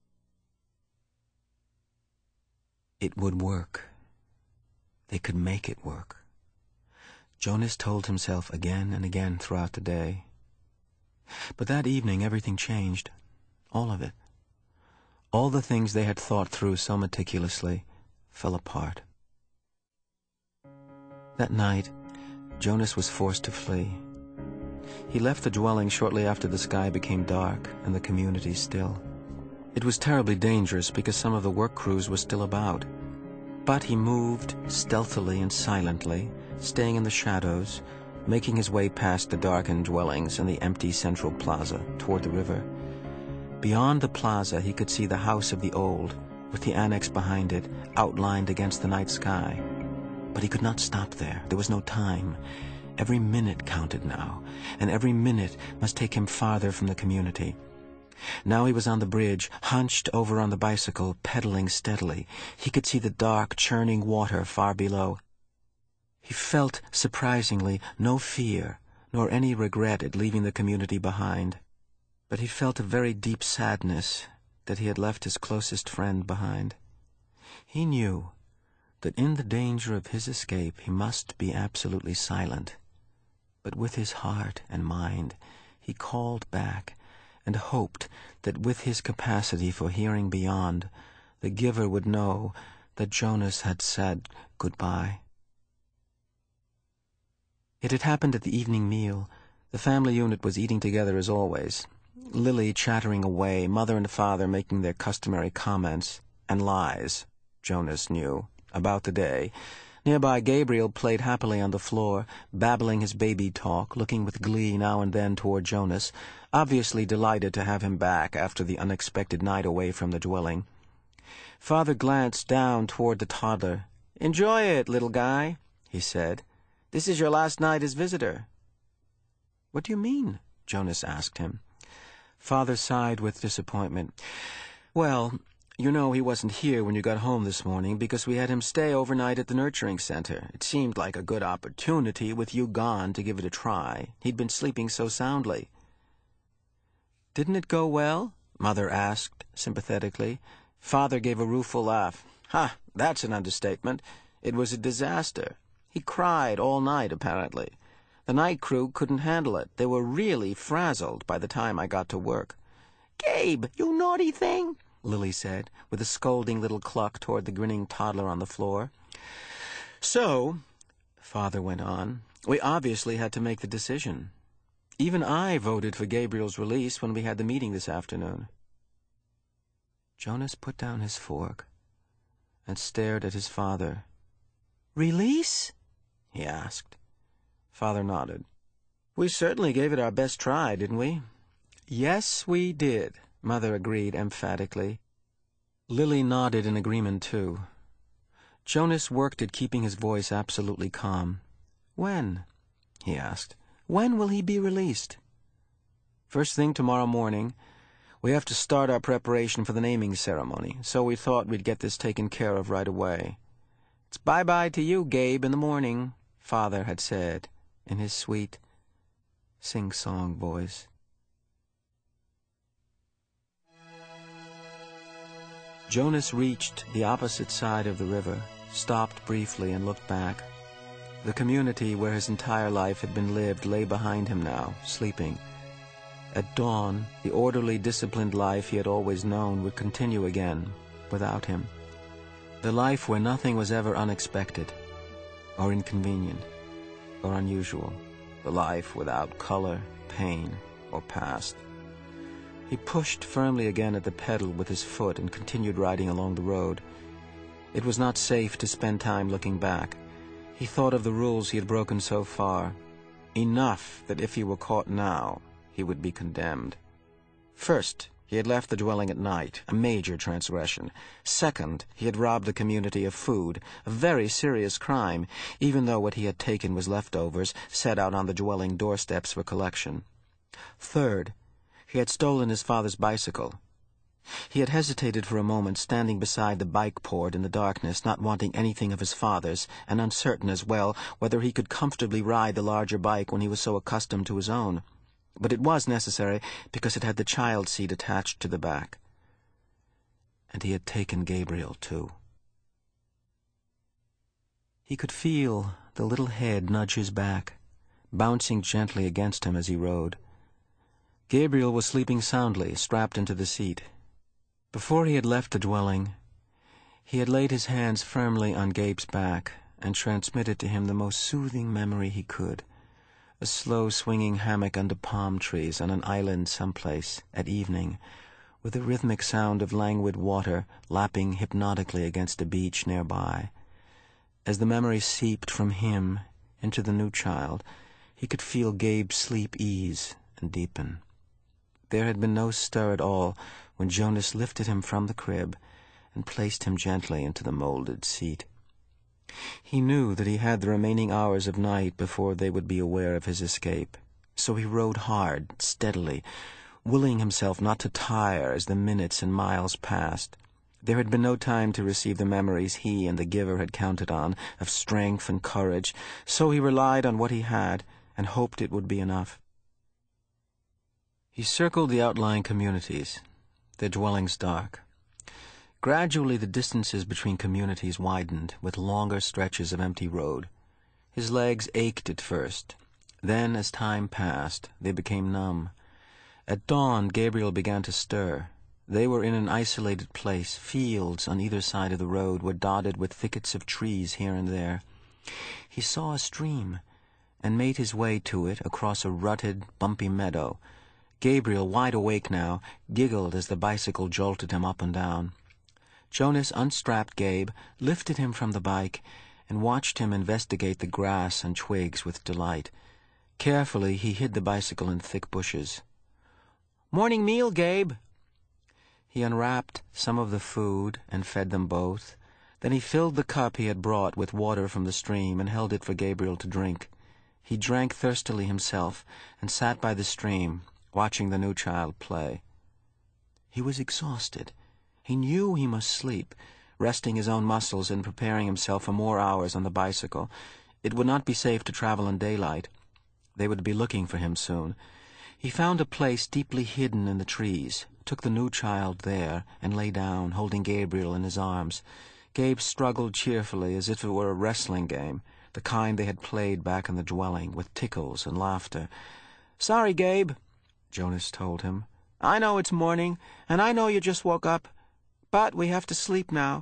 It would work. They could make it work. Jonas told himself again and again throughout the day. But that evening everything changed. All of it. All the things they had thought through so meticulously fell apart. That night, Jonas was forced to flee. He left the dwelling shortly after the sky became dark and the community still. It was terribly dangerous because some of the work crews were still about. But he moved stealthily and silently, staying in the shadows, making his way past the darkened dwellings and the empty central plaza toward the river. Beyond the plaza he could see the house of the old, with the annex behind it, outlined against the night sky. But he could not stop there. There was no time. Every minute counted now, and every minute must take him farther from the community. Now he was on the bridge, hunched over on the bicycle, pedaling steadily. He could see the dark, churning water far below. He felt, surprisingly, no fear, nor any regret at leaving the community behind. But he felt a very deep sadness that he had left his closest friend behind. He knew that in the danger of his escape he must be absolutely silent. But with his heart and mind he called back and hoped that with his capacity for hearing beyond, the giver would know that Jonas had said goodbye. It had happened at the evening meal. The family unit was eating together as always, Lily chattering away, mother and father making their customary comments and lies, Jonas knew, about the day. Nearby, Gabriel played happily on the floor, babbling his baby talk, looking with glee now and then toward Jonas, obviously delighted to have him back after the unexpected night away from the dwelling. Father glanced down toward the toddler. "Enjoy it, little guy," he said. "This is your last night as visitor." "What do you mean?" Jonas asked him. Father sighed with disappointment. "Well, you know he wasn't here when you got home this morning because we had him stay overnight at the nurturing center. It seemed like a good opportunity with you gone to give it a try. He'd been sleeping so soundly." "Didn't it go well?" Mother asked sympathetically. Father gave a rueful laugh. "Ha, that's an understatement. It was a disaster. He cried all night, apparently. The night crew couldn't handle it. They were really frazzled by the time I got to work." "Gabe, you naughty thing," Lily said, with a scolding little cluck toward the grinning toddler on the floor. "So," Father went on, "we obviously had to make the decision. Even I voted for Gabriel's release when we had the meeting this afternoon." Jonas put down his fork and stared at his father. "Release?" he asked. Father nodded. "We certainly gave it our best try, didn't we?" "Yes, we did," Mother agreed emphatically. Lily nodded in agreement, too. Jonas worked at keeping his voice absolutely calm. "When?" he asked. "When will he be released?" "First thing tomorrow morning. We have to start our preparation for the naming ceremony, so we thought we'd get this taken care of right away." "It's bye-bye to you, Gabe, in the morning," Father had said in his sweet, sing-song voice. Jonas reached the opposite side of the river, stopped briefly and looked back. The community where his entire life had been lived lay behind him now, sleeping. At dawn, the orderly, disciplined life he had always known would continue again, without him. The life where nothing was ever unexpected, or inconvenient, or unusual. The life without color, pain, or past. He pushed firmly again at the pedal with his foot and continued riding along the road. It was not safe to spend time looking back. He thought of the rules he had broken so far. Enough that if he were caught now, he would be condemned. First, he had left the dwelling at night, a major transgression. Second, he had robbed the community of food, a very serious crime, even though what he had taken was leftovers set out on the dwelling doorsteps for collection. Third, he had stolen his father's bicycle. He had hesitated for a moment, standing beside the bike port in the darkness, not wanting anything of his father's, and uncertain as well whether he could comfortably ride the larger bike when he was so accustomed to his own. But it was necessary because it had the child seat attached to the back. And he had taken Gabriel, too. He could feel the little head nudge his back, bouncing gently against him as he rode. Gabriel was sleeping soundly, strapped into the seat. Before he had left the dwelling, he had laid his hands firmly on Gabe's back and transmitted to him the most soothing memory he could. A slow swinging hammock under palm trees on an island someplace at evening, with the rhythmic sound of languid water lapping hypnotically against a beach nearby. As the memory seeped from him into the new child, he could feel Gabe's sleep ease and deepen. There had been no stir at all when Jonas lifted him from the crib and placed him gently into the molded seat. He knew that he had the remaining hours of night before they would be aware of his escape, so he rode hard, steadily, willing himself not to tire as the minutes and miles passed. There had been no time to receive the memories he and the giver had counted on, of strength and courage, so he relied on what he had and hoped it would be enough. He circled the outlying communities, their dwellings dark. Gradually the distances between communities widened, with longer stretches of empty road. His legs ached at first. Then, as time passed, they became numb. At dawn, Gabriel began to stir. They were in an isolated place. Fields on either side of the road were dotted with thickets of trees here and there. He saw a stream, and made his way to it across a rutted, bumpy meadow. Gabriel, wide awake now, giggled as the bicycle jolted him up and down. Jonas unstrapped Gabe, lifted him from the bike, and watched him investigate the grass and twigs with delight. Carefully he hid the bicycle in thick bushes. "Morning meal, Gabe." He unwrapped some of the food and fed them both. Then he filled the cup he had brought with water from the stream and held it for Gabriel to drink. He drank thirstily himself and sat by the stream, watching the new child play. He was exhausted. He knew he must sleep, resting his own muscles and preparing himself for more hours on the bicycle. It would not be safe to travel in daylight. They would be looking for him soon. He found a place deeply hidden in the trees, took the new child there, and lay down, holding Gabriel in his arms. Gabe struggled cheerfully as if it were a wrestling game, the kind they had played back in the dwelling, with tickles and laughter. "Sorry, Gabe," Jonas told him. "I know it's morning, and I know you just woke up. But we have to sleep now."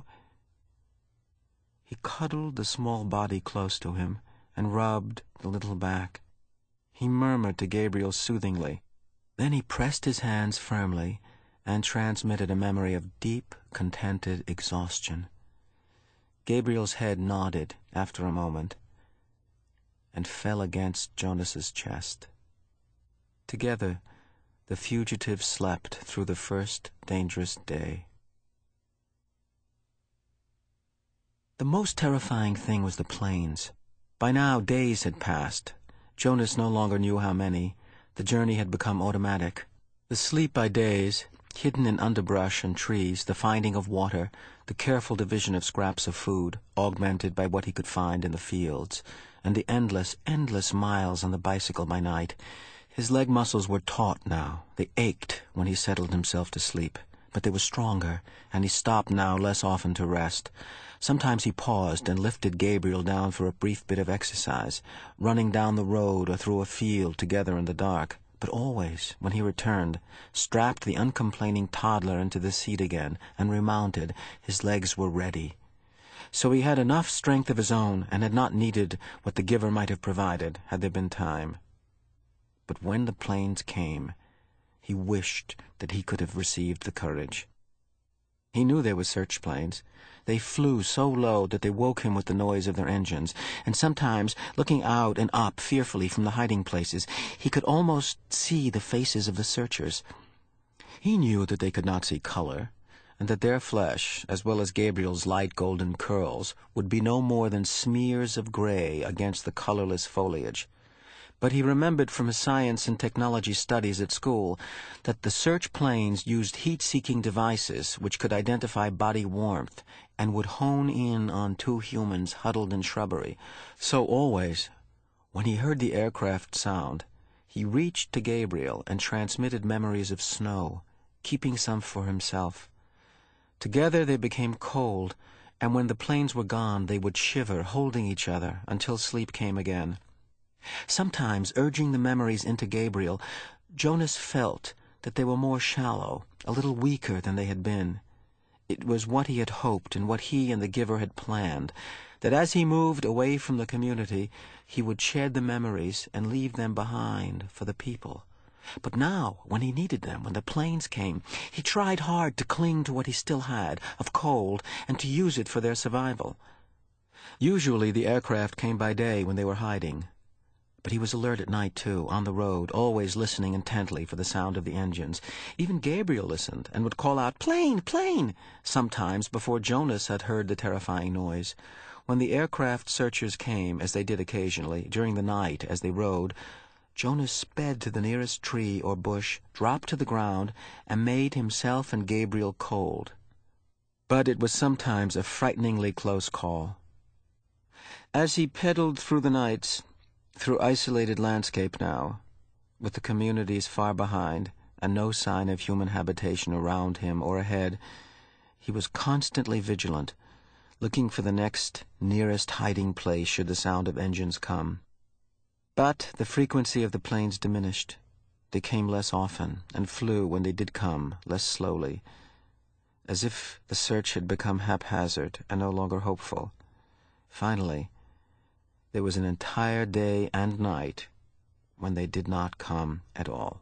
He cuddled the small body close to him and rubbed the little back. He murmured to Gabriel soothingly. Then he pressed his hands firmly and transmitted a memory of deep, contented exhaustion. Gabriel's head nodded after a moment and fell against Jonas's chest. Together, the fugitives slept through the first dangerous day. The most terrifying thing was the plains. By now days had passed. Jonas no longer knew how many. The journey had become automatic. The sleep by days, hidden in underbrush and trees, the finding of water, the careful division of scraps of food, augmented by what he could find in the fields, and the endless, endless miles on the bicycle by night. His leg muscles were taut now. They ached when he settled himself to sleep, but they were stronger, and he stopped now less often to rest. Sometimes he paused and lifted Gabriel down for a brief bit of exercise, running down the road or through a field together in the dark. But always, when he returned, strapped the uncomplaining toddler into the seat again and remounted, his legs were ready. So he had enough strength of his own and had not needed what the giver might have provided had there been time. But when the plains came, he wished that he could have received the courage. He knew they were search planes. They flew so low that they woke him with the noise of their engines, and sometimes, looking out and up fearfully from the hiding places, he could almost see the faces of the searchers. He knew that they could not see color, and that their flesh, as well as Gabriel's light golden curls, would be no more than smears of gray against the colorless foliage. But he remembered from his science and technology studies at school that the search planes used heat-seeking devices which could identify body warmth and would hone in on two humans huddled in shrubbery. So always, when he heard the aircraft sound, he reached to Gabriel and transmitted memories of snow, keeping some for himself. Together they became cold, and when the planes were gone they would shiver, holding each other, until sleep came again. Sometimes, urging the memories into Gabriel, Jonas felt that they were more shallow, a little weaker than they had been. It was what he had hoped and what he and the giver had planned, that as he moved away from the community, he would shed the memories and leave them behind for the people. But now, when he needed them, when the planes came, he tried hard to cling to what he still had of cold and to use it for their survival. Usually the aircraft came by day when they were hiding. But he was alert at night, too, on the road, always listening intently for the sound of the engines. Even Gabriel listened and would call out, "Plane! Plane!" sometimes before Jonas had heard the terrifying noise. When the aircraft searchers came, as they did occasionally, during the night as they rode, Jonas sped to the nearest tree or bush, dropped to the ground, and made himself and Gabriel cold. But it was sometimes a frighteningly close call. As he pedaled through the nights, through isolated landscape now, with the communities far behind, and no sign of human habitation around him or ahead, he was constantly vigilant, looking for the next nearest hiding place should the sound of engines come. But the frequency of the planes diminished. They came less often, and flew, when they did come, less slowly, as if the search had become haphazard and no longer hopeful. Finally, there was an entire day and night when they did not come at all.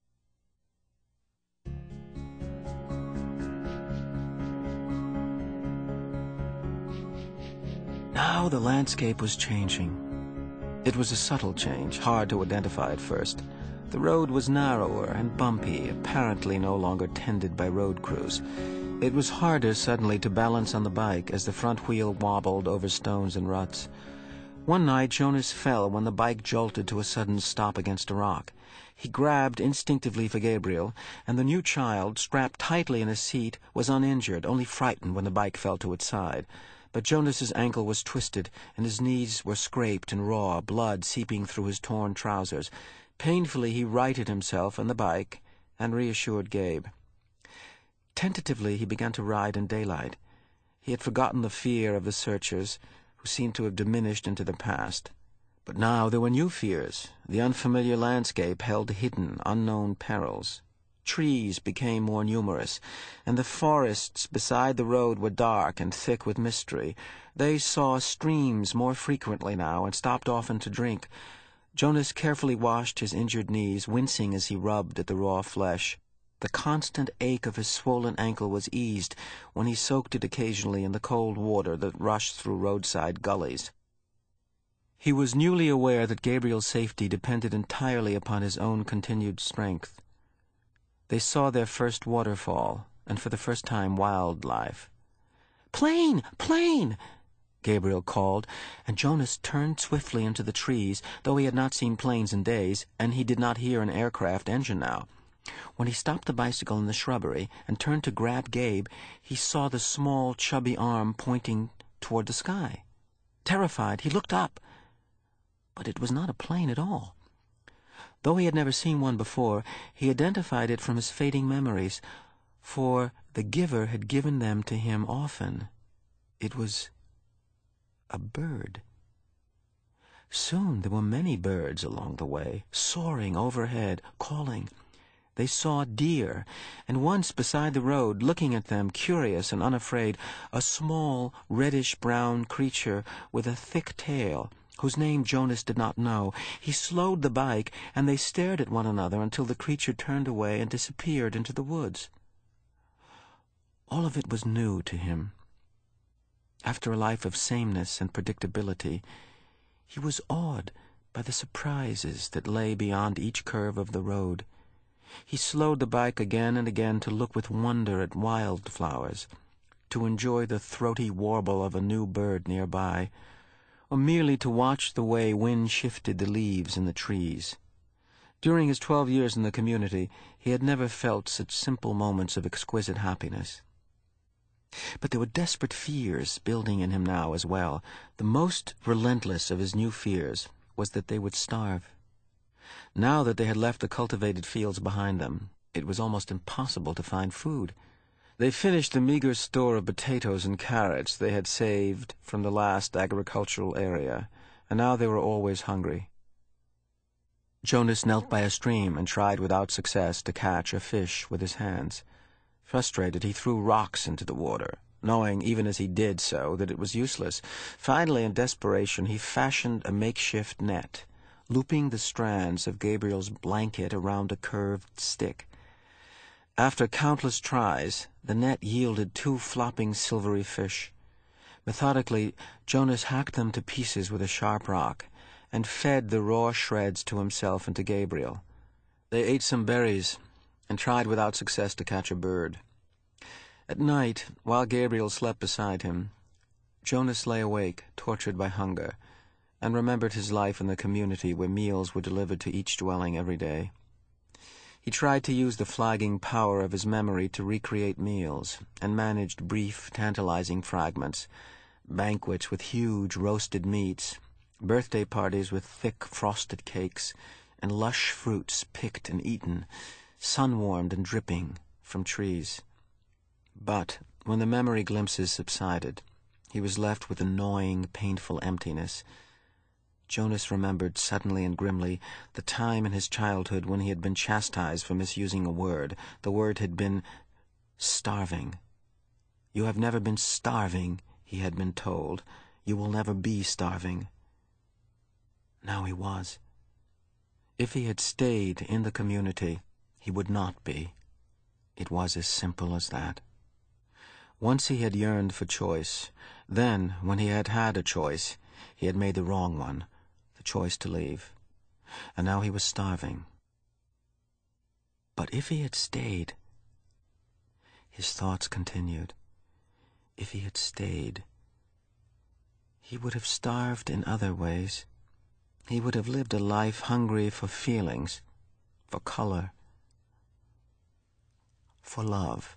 Now the landscape was changing. It was a subtle change, hard to identify at first. The road was narrower and bumpy, apparently no longer tended by road crews. It was harder suddenly to balance on the bike as the front wheel wobbled over stones and ruts. One night Jonas fell when the bike jolted to a sudden stop against a rock. He grabbed instinctively for Gabriel, and the new child, strapped tightly in his seat, was uninjured, only frightened when the bike fell to its side. But Jonas's ankle was twisted, and his knees were scraped and raw, blood seeping through his torn trousers. Painfully he righted himself and the bike, and reassured Gabe. Tentatively he began to ride in daylight. He had forgotten the fear of the searchers, who seemed to have diminished into the past. But now there were new fears. The unfamiliar landscape held hidden, unknown perils. Trees became more numerous, and the forests beside the road were dark and thick with mystery. They saw streams more frequently now and stopped often to drink. Jonas carefully washed his injured knees, wincing as he rubbed at the raw flesh. The constant ache of his swollen ankle was eased when he soaked it occasionally in the cold water that rushed through roadside gullies. He was newly aware that Gabriel's safety depended entirely upon his own continued strength. They saw their first waterfall, and for the first time wildlife. "Plane! Plane!" Gabriel called, and Jonas turned swiftly into the trees, though he had not seen planes in days, and he did not hear an aircraft engine now. When he stopped the bicycle in the shrubbery and turned to grab Gabe, he saw the small, chubby arm pointing toward the sky. Terrified, he looked up, but it was not a plane at all. Though he had never seen one before, he identified it from his fading memories, for the giver had given them to him often. It was a bird. Soon there were many birds along the way, soaring overhead, calling. They saw deer, and once beside the road, looking at them, curious and unafraid, a small, reddish-brown creature with a thick tail, whose name Jonas did not know. He slowed the bike, and they stared at one another until the creature turned away and disappeared into the woods. All of it was new to him. After a life of sameness and predictability, he was awed by the surprises that lay beyond each curve of the road. He slowed the bike again and again to look with wonder at wildflowers, to enjoy the throaty warble of a new bird nearby, or merely to watch the way wind shifted the leaves in the trees. During his twelve years in the community, he had never felt such simple moments of exquisite happiness. But there were desperate fears building in him now as well. The most relentless of his new fears was that they would starve. Now that they had left the cultivated fields behind them, it was almost impossible to find food. They finished the meager store of potatoes and carrots they had saved from the last agricultural area, and now they were always hungry. Jonas knelt by a stream and tried without success to catch a fish with his hands. Frustrated, he threw rocks into the water, knowing even as he did so that it was useless. Finally, in desperation, he fashioned a makeshift net, looping the strands of Gabriel's blanket around a curved stick. After countless tries, the net yielded two flopping silvery fish. Methodically, Jonas hacked them to pieces with a sharp rock and fed the raw shreds to himself and to Gabriel. They ate some berries and tried without success to catch a bird. At night, while Gabriel slept beside him, Jonas lay awake, tortured by hunger, and remembered his life in the community where meals were delivered to each dwelling every day. He tried to use the flagging power of his memory to recreate meals, and managed brief, tantalizing fragments, banquets with huge roasted meats, birthday parties with thick frosted cakes, and lush fruits picked and eaten, sun-warmed and dripping from trees. But when the memory glimpses subsided, he was left with a gnawing, painful emptiness. Jonas remembered suddenly and grimly the time in his childhood when he had been chastised for misusing a word. The word had been starving. "You have never been starving," he had been told. "You will never be starving." Now he was. If he had stayed in the community, he would not be. It was as simple as that. Once he had yearned for choice. Then, when he had had a choice, he had made the wrong one, the choice to leave. And now he was starving. But if he had stayed... His thoughts continued. If he had stayed, he would have starved in other ways. He would have lived a life hungry for feelings, for color, for love.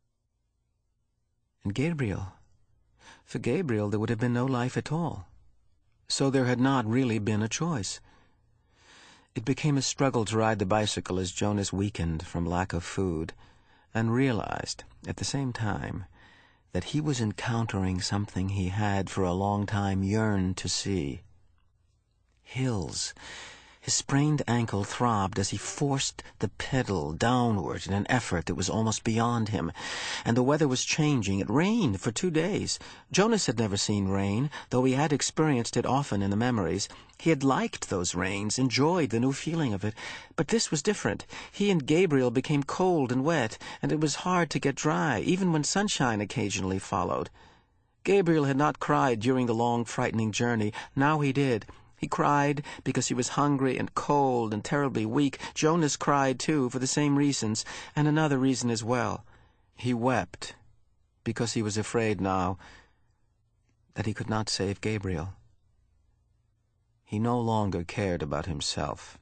And Gabriel, for Gabriel there would have been no life at all. So there had not really been a choice. It became a struggle to ride the bicycle as Jonas weakened from lack of food, and realized, at the same time, that he was encountering something he had for a long time yearned to see. Hills. His sprained ankle throbbed as he forced the pedal downward in an effort that was almost beyond him. And the weather was changing. It rained for two days. Jonas had never seen rain, though he had experienced it often in the memories. He had liked those rains, enjoyed the new feeling of it. But this was different. He and Gabriel became cold and wet, and it was hard to get dry, even when sunshine occasionally followed. Gabriel had not cried during the long, frightening journey. Now he did. He cried because he was hungry and cold and terribly weak. Jonas cried, too, for the same reasons, and another reason as well. He wept because he was afraid now that he could not save Gabriel. He no longer cared about himself.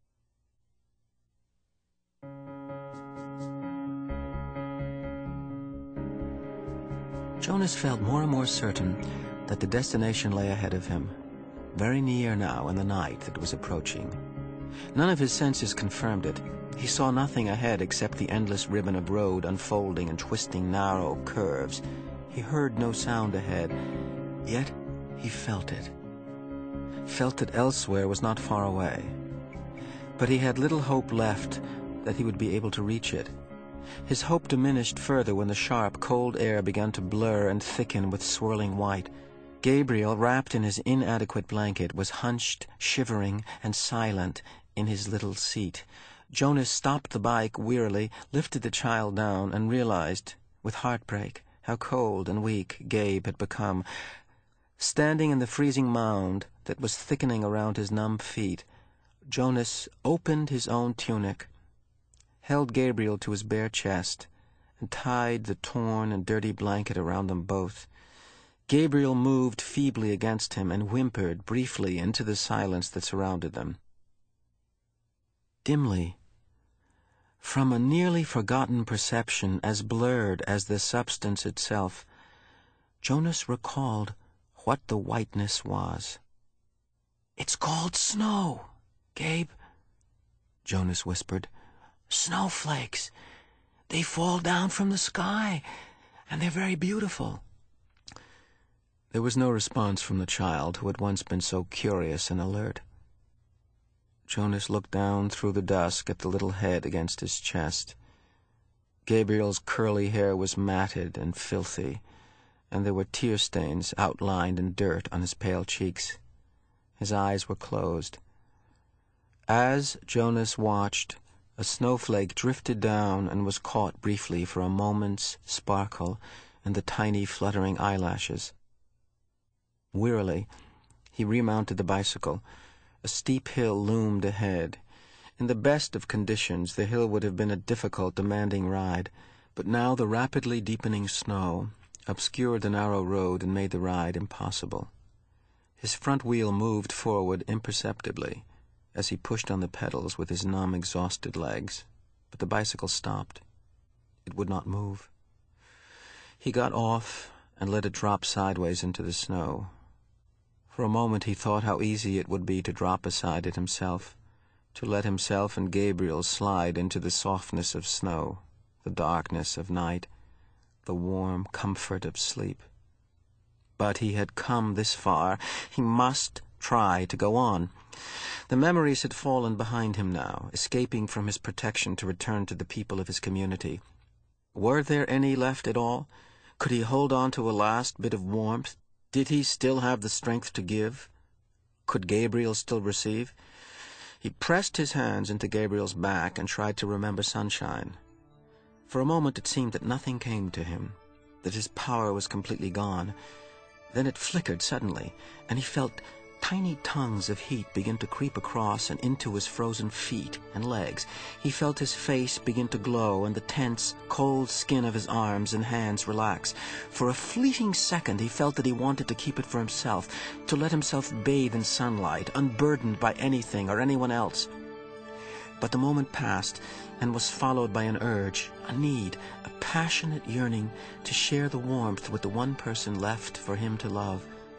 Jonas felt more and more certain that the destination lay ahead of him, very near now in the night that was approaching. None of his senses confirmed it. He saw nothing ahead except the endless ribbon of road unfolding and twisting narrow curves. He heard no sound ahead, yet he felt it. Felt that elsewhere was not far away. But he had little hope left that he would be able to reach it. His hope diminished further when the sharp, cold air began to blur and thicken with swirling white. Gabriel, wrapped in his inadequate blanket, was hunched, shivering, and silent in his little seat. Jonas stopped the bike wearily, lifted the child down, and realized, with heartbreak, how cold and weak Gabe had become. Standing in the freezing mound that was thickening around his numb feet, Jonas opened his own tunic, held Gabriel to his bare chest, and tied the torn and dirty blanket around them both. Gabriel moved feebly against him and whimpered briefly into the silence that surrounded them. Dimly, from a nearly forgotten perception as blurred as the substance itself, Jonas recalled what the whiteness was. "It's called snow, Gabe," Jonas whispered. "Snowflakes. They fall down from the sky, and they're very beautiful." There was no response from the child who had once been so curious and alert. Jonas looked down through the dusk at the little head against his chest. Gabriel's curly hair was matted and filthy, and there were tear stains outlined in dirt on his pale cheeks. His eyes were closed. As Jonas watched, a snowflake drifted down and was caught briefly for a moment's sparkle in the tiny fluttering eyelashes. Wearily, he remounted the bicycle. A steep hill loomed ahead. In the best of conditions, the hill would have been a difficult, demanding ride, but now the rapidly deepening snow obscured the narrow road and made the ride impossible. His front wheel moved forward imperceptibly as he pushed on the pedals with his numb, exhausted legs, but the bicycle stopped. It would not move. He got off and let it drop sideways into the snow. For a moment he thought how easy it would be to drop beside it himself, to let himself and Gabriel slide into the softness of snow, the darkness of night, the warm comfort of sleep. But he had come this far. He must try to go on. The memories had fallen behind him now, escaping from his protection to return to the people of his community. Were there any left at all? Could he hold on to a last bit of warmth? Did he still have the strength to give? Could Gabriel still receive? He pressed his hands into Gabriel's back and tried to remember sunshine. For a moment it seemed that nothing came to him, that his power was completely gone. Then it flickered suddenly, and he felt tiny tongues of heat begin to creep across and into his frozen feet and legs. He felt his face begin to glow and the tense, cold skin of his arms and hands relax. For a fleeting second he felt that he wanted to keep it for himself, to let himself bathe in sunlight, unburdened by anything or anyone else. But the moment passed and was followed by an urge, a need, a passionate yearning to share the warmth with the one person left for him to love.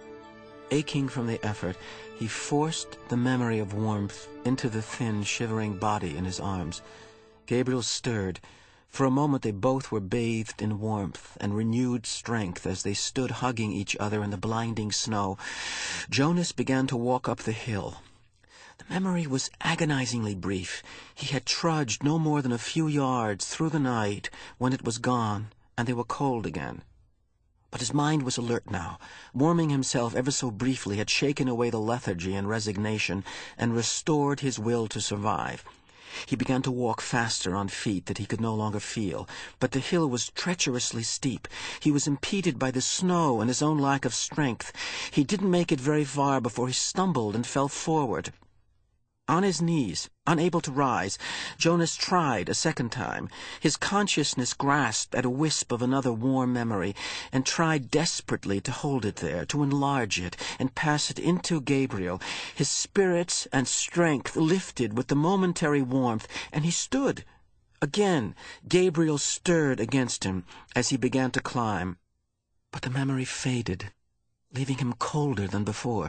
Aching from the effort, he forced the memory of warmth into the thin, shivering body in his arms. Gabriel stirred. For a moment they both were bathed in warmth and renewed strength as they stood hugging each other in the blinding snow. Jonas began to walk up the hill. The memory was agonizingly brief. He had trudged no more than a few yards through the night when it was gone, and they were cold again. But his mind was alert now. Warming himself ever so briefly had shaken away the lethargy and resignation and restored his will to survive. He began to walk faster on feet that he could no longer feel, but the hill was treacherously steep. He was impeded by the snow and his own lack of strength. He didn't make it very far before he stumbled and fell forward. On his knees, unable to rise, Jonas tried a second time. His consciousness grasped at a wisp of another warm memory and tried desperately to hold it there, to enlarge it and pass it into Gabriel. His spirits and strength lifted with the momentary warmth, and he stood. Again, Gabriel stirred against him as he began to climb. But the memory faded, leaving him colder than before.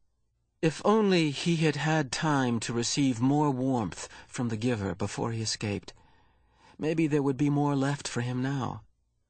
If only he had had time to receive more warmth from the giver before he escaped. Maybe there would be more left for him now.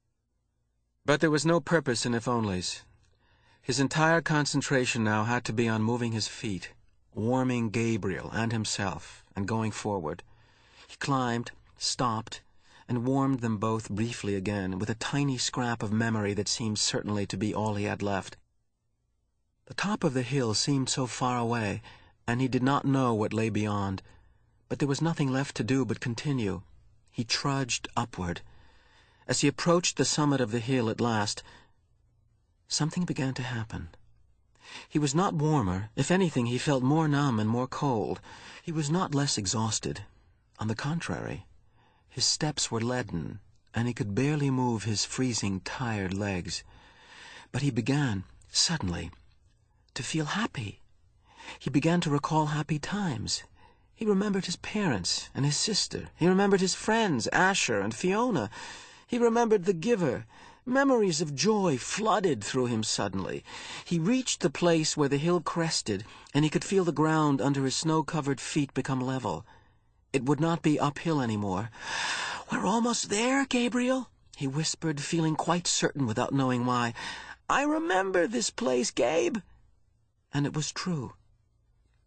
But there was no purpose in if-onlys. His entire concentration now had to be on moving his feet, warming Gabriel and himself, and going forward. He climbed, stopped, and warmed them both briefly again, with a tiny scrap of memory that seemed certainly to be all he had left. The top of the hill seemed so far away, and he did not know what lay beyond. But there was nothing left to do but continue. He trudged upward. As he approached the summit of the hill at last, something began to happen. He was not warmer. If anything, he felt more numb and more cold. He was not less exhausted. On the contrary, his steps were leaden, and he could barely move his freezing, tired legs. But he began, suddenly, to feel happy. He began to recall happy times. He remembered his parents and his sister. He remembered his friends, Asher and Fiona. He remembered the giver. Memories of joy flooded through him suddenly. He reached the place where the hill crested, and he could feel the ground under his snow-covered feet become level. It would not be uphill anymore. "We're almost there, Gabriel," he whispered, feeling quite certain without knowing why. "I remember this place, Gabe." And it was true.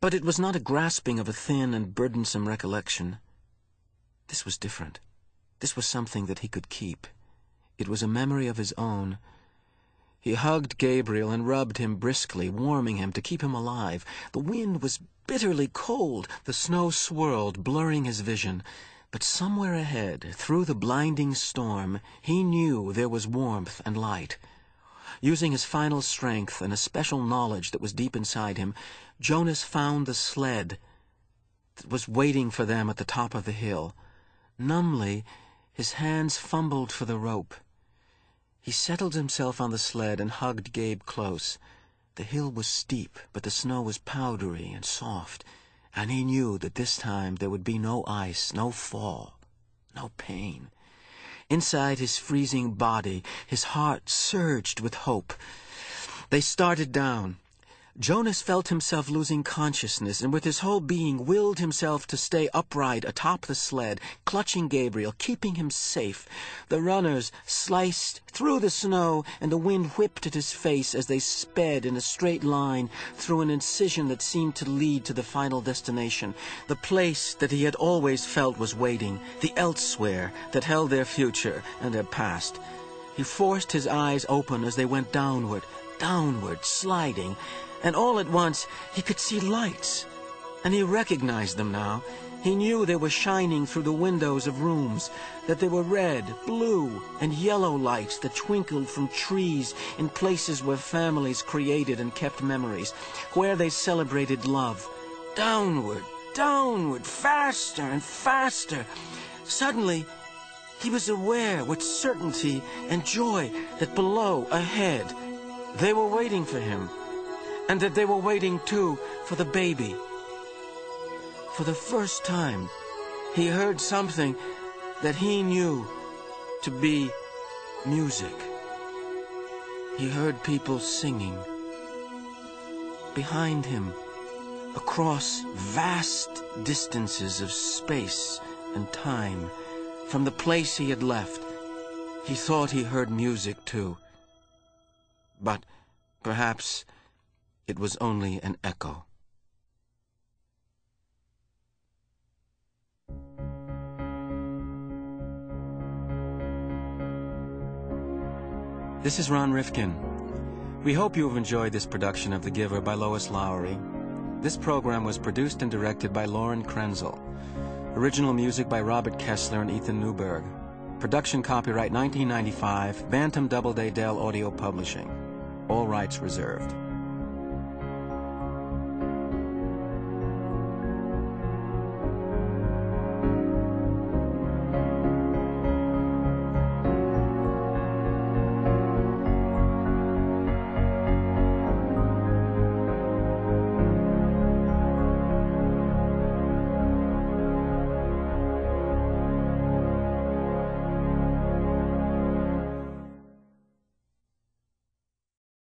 But it was not a grasping of a thin and burdensome recollection. This was different. This was something that he could keep. It was a memory of his own. He hugged Gabriel and rubbed him briskly, warming him to keep him alive. The wind was bitterly cold. The snow swirled, blurring his vision. But somewhere ahead, through the blinding storm, he knew there was warmth and light. Using his final strength and a special knowledge that was deep inside him, Jonas found the sled that was waiting for them at the top of the hill. Numbly, his hands fumbled for the rope. He settled himself on the sled and hugged Gabe close. The hill was steep, but the snow was powdery and soft, and he knew that this time there would be no ice, no fall, no pain. Inside his freezing body, his heart surged with hope. They started down. Jonas felt himself losing consciousness, and with his whole being willed himself to stay upright atop the sled, clutching Gabriel, keeping him safe. The runners sliced through the snow, and the wind whipped at his face as they sped in a straight line through an incision that seemed to lead to the final destination, the place that he had always felt was waiting, the elsewhere that held their future and their past. He forced his eyes open as they went downward, downward, sliding, and all at once he could see lights, and he recognized them now. He knew they were shining through the windows of rooms, that they were red, blue, and yellow lights that twinkled from trees in places where families created and kept memories, where they celebrated love. Downward, downward, faster and faster. Suddenly, he was aware with certainty and joy that below, ahead, they were waiting for him, and that they were waiting, too, for the baby. For the first time, he heard something that he knew to be music. He heard people singing. Behind him, across vast distances of space and time, from the place he had left, he thought he heard music, too. But perhaps it was only an echo. This is Ron Rifkin. We hope you have enjoyed this production of The Giver by Lois Lowry. This program was produced and directed by Lauren Krenzel. Original music by Robert Kessler and Ethan Newberg. Production copyright nineteen ninety-five, Bantam Doubleday Dell Audio Publishing. All rights reserved.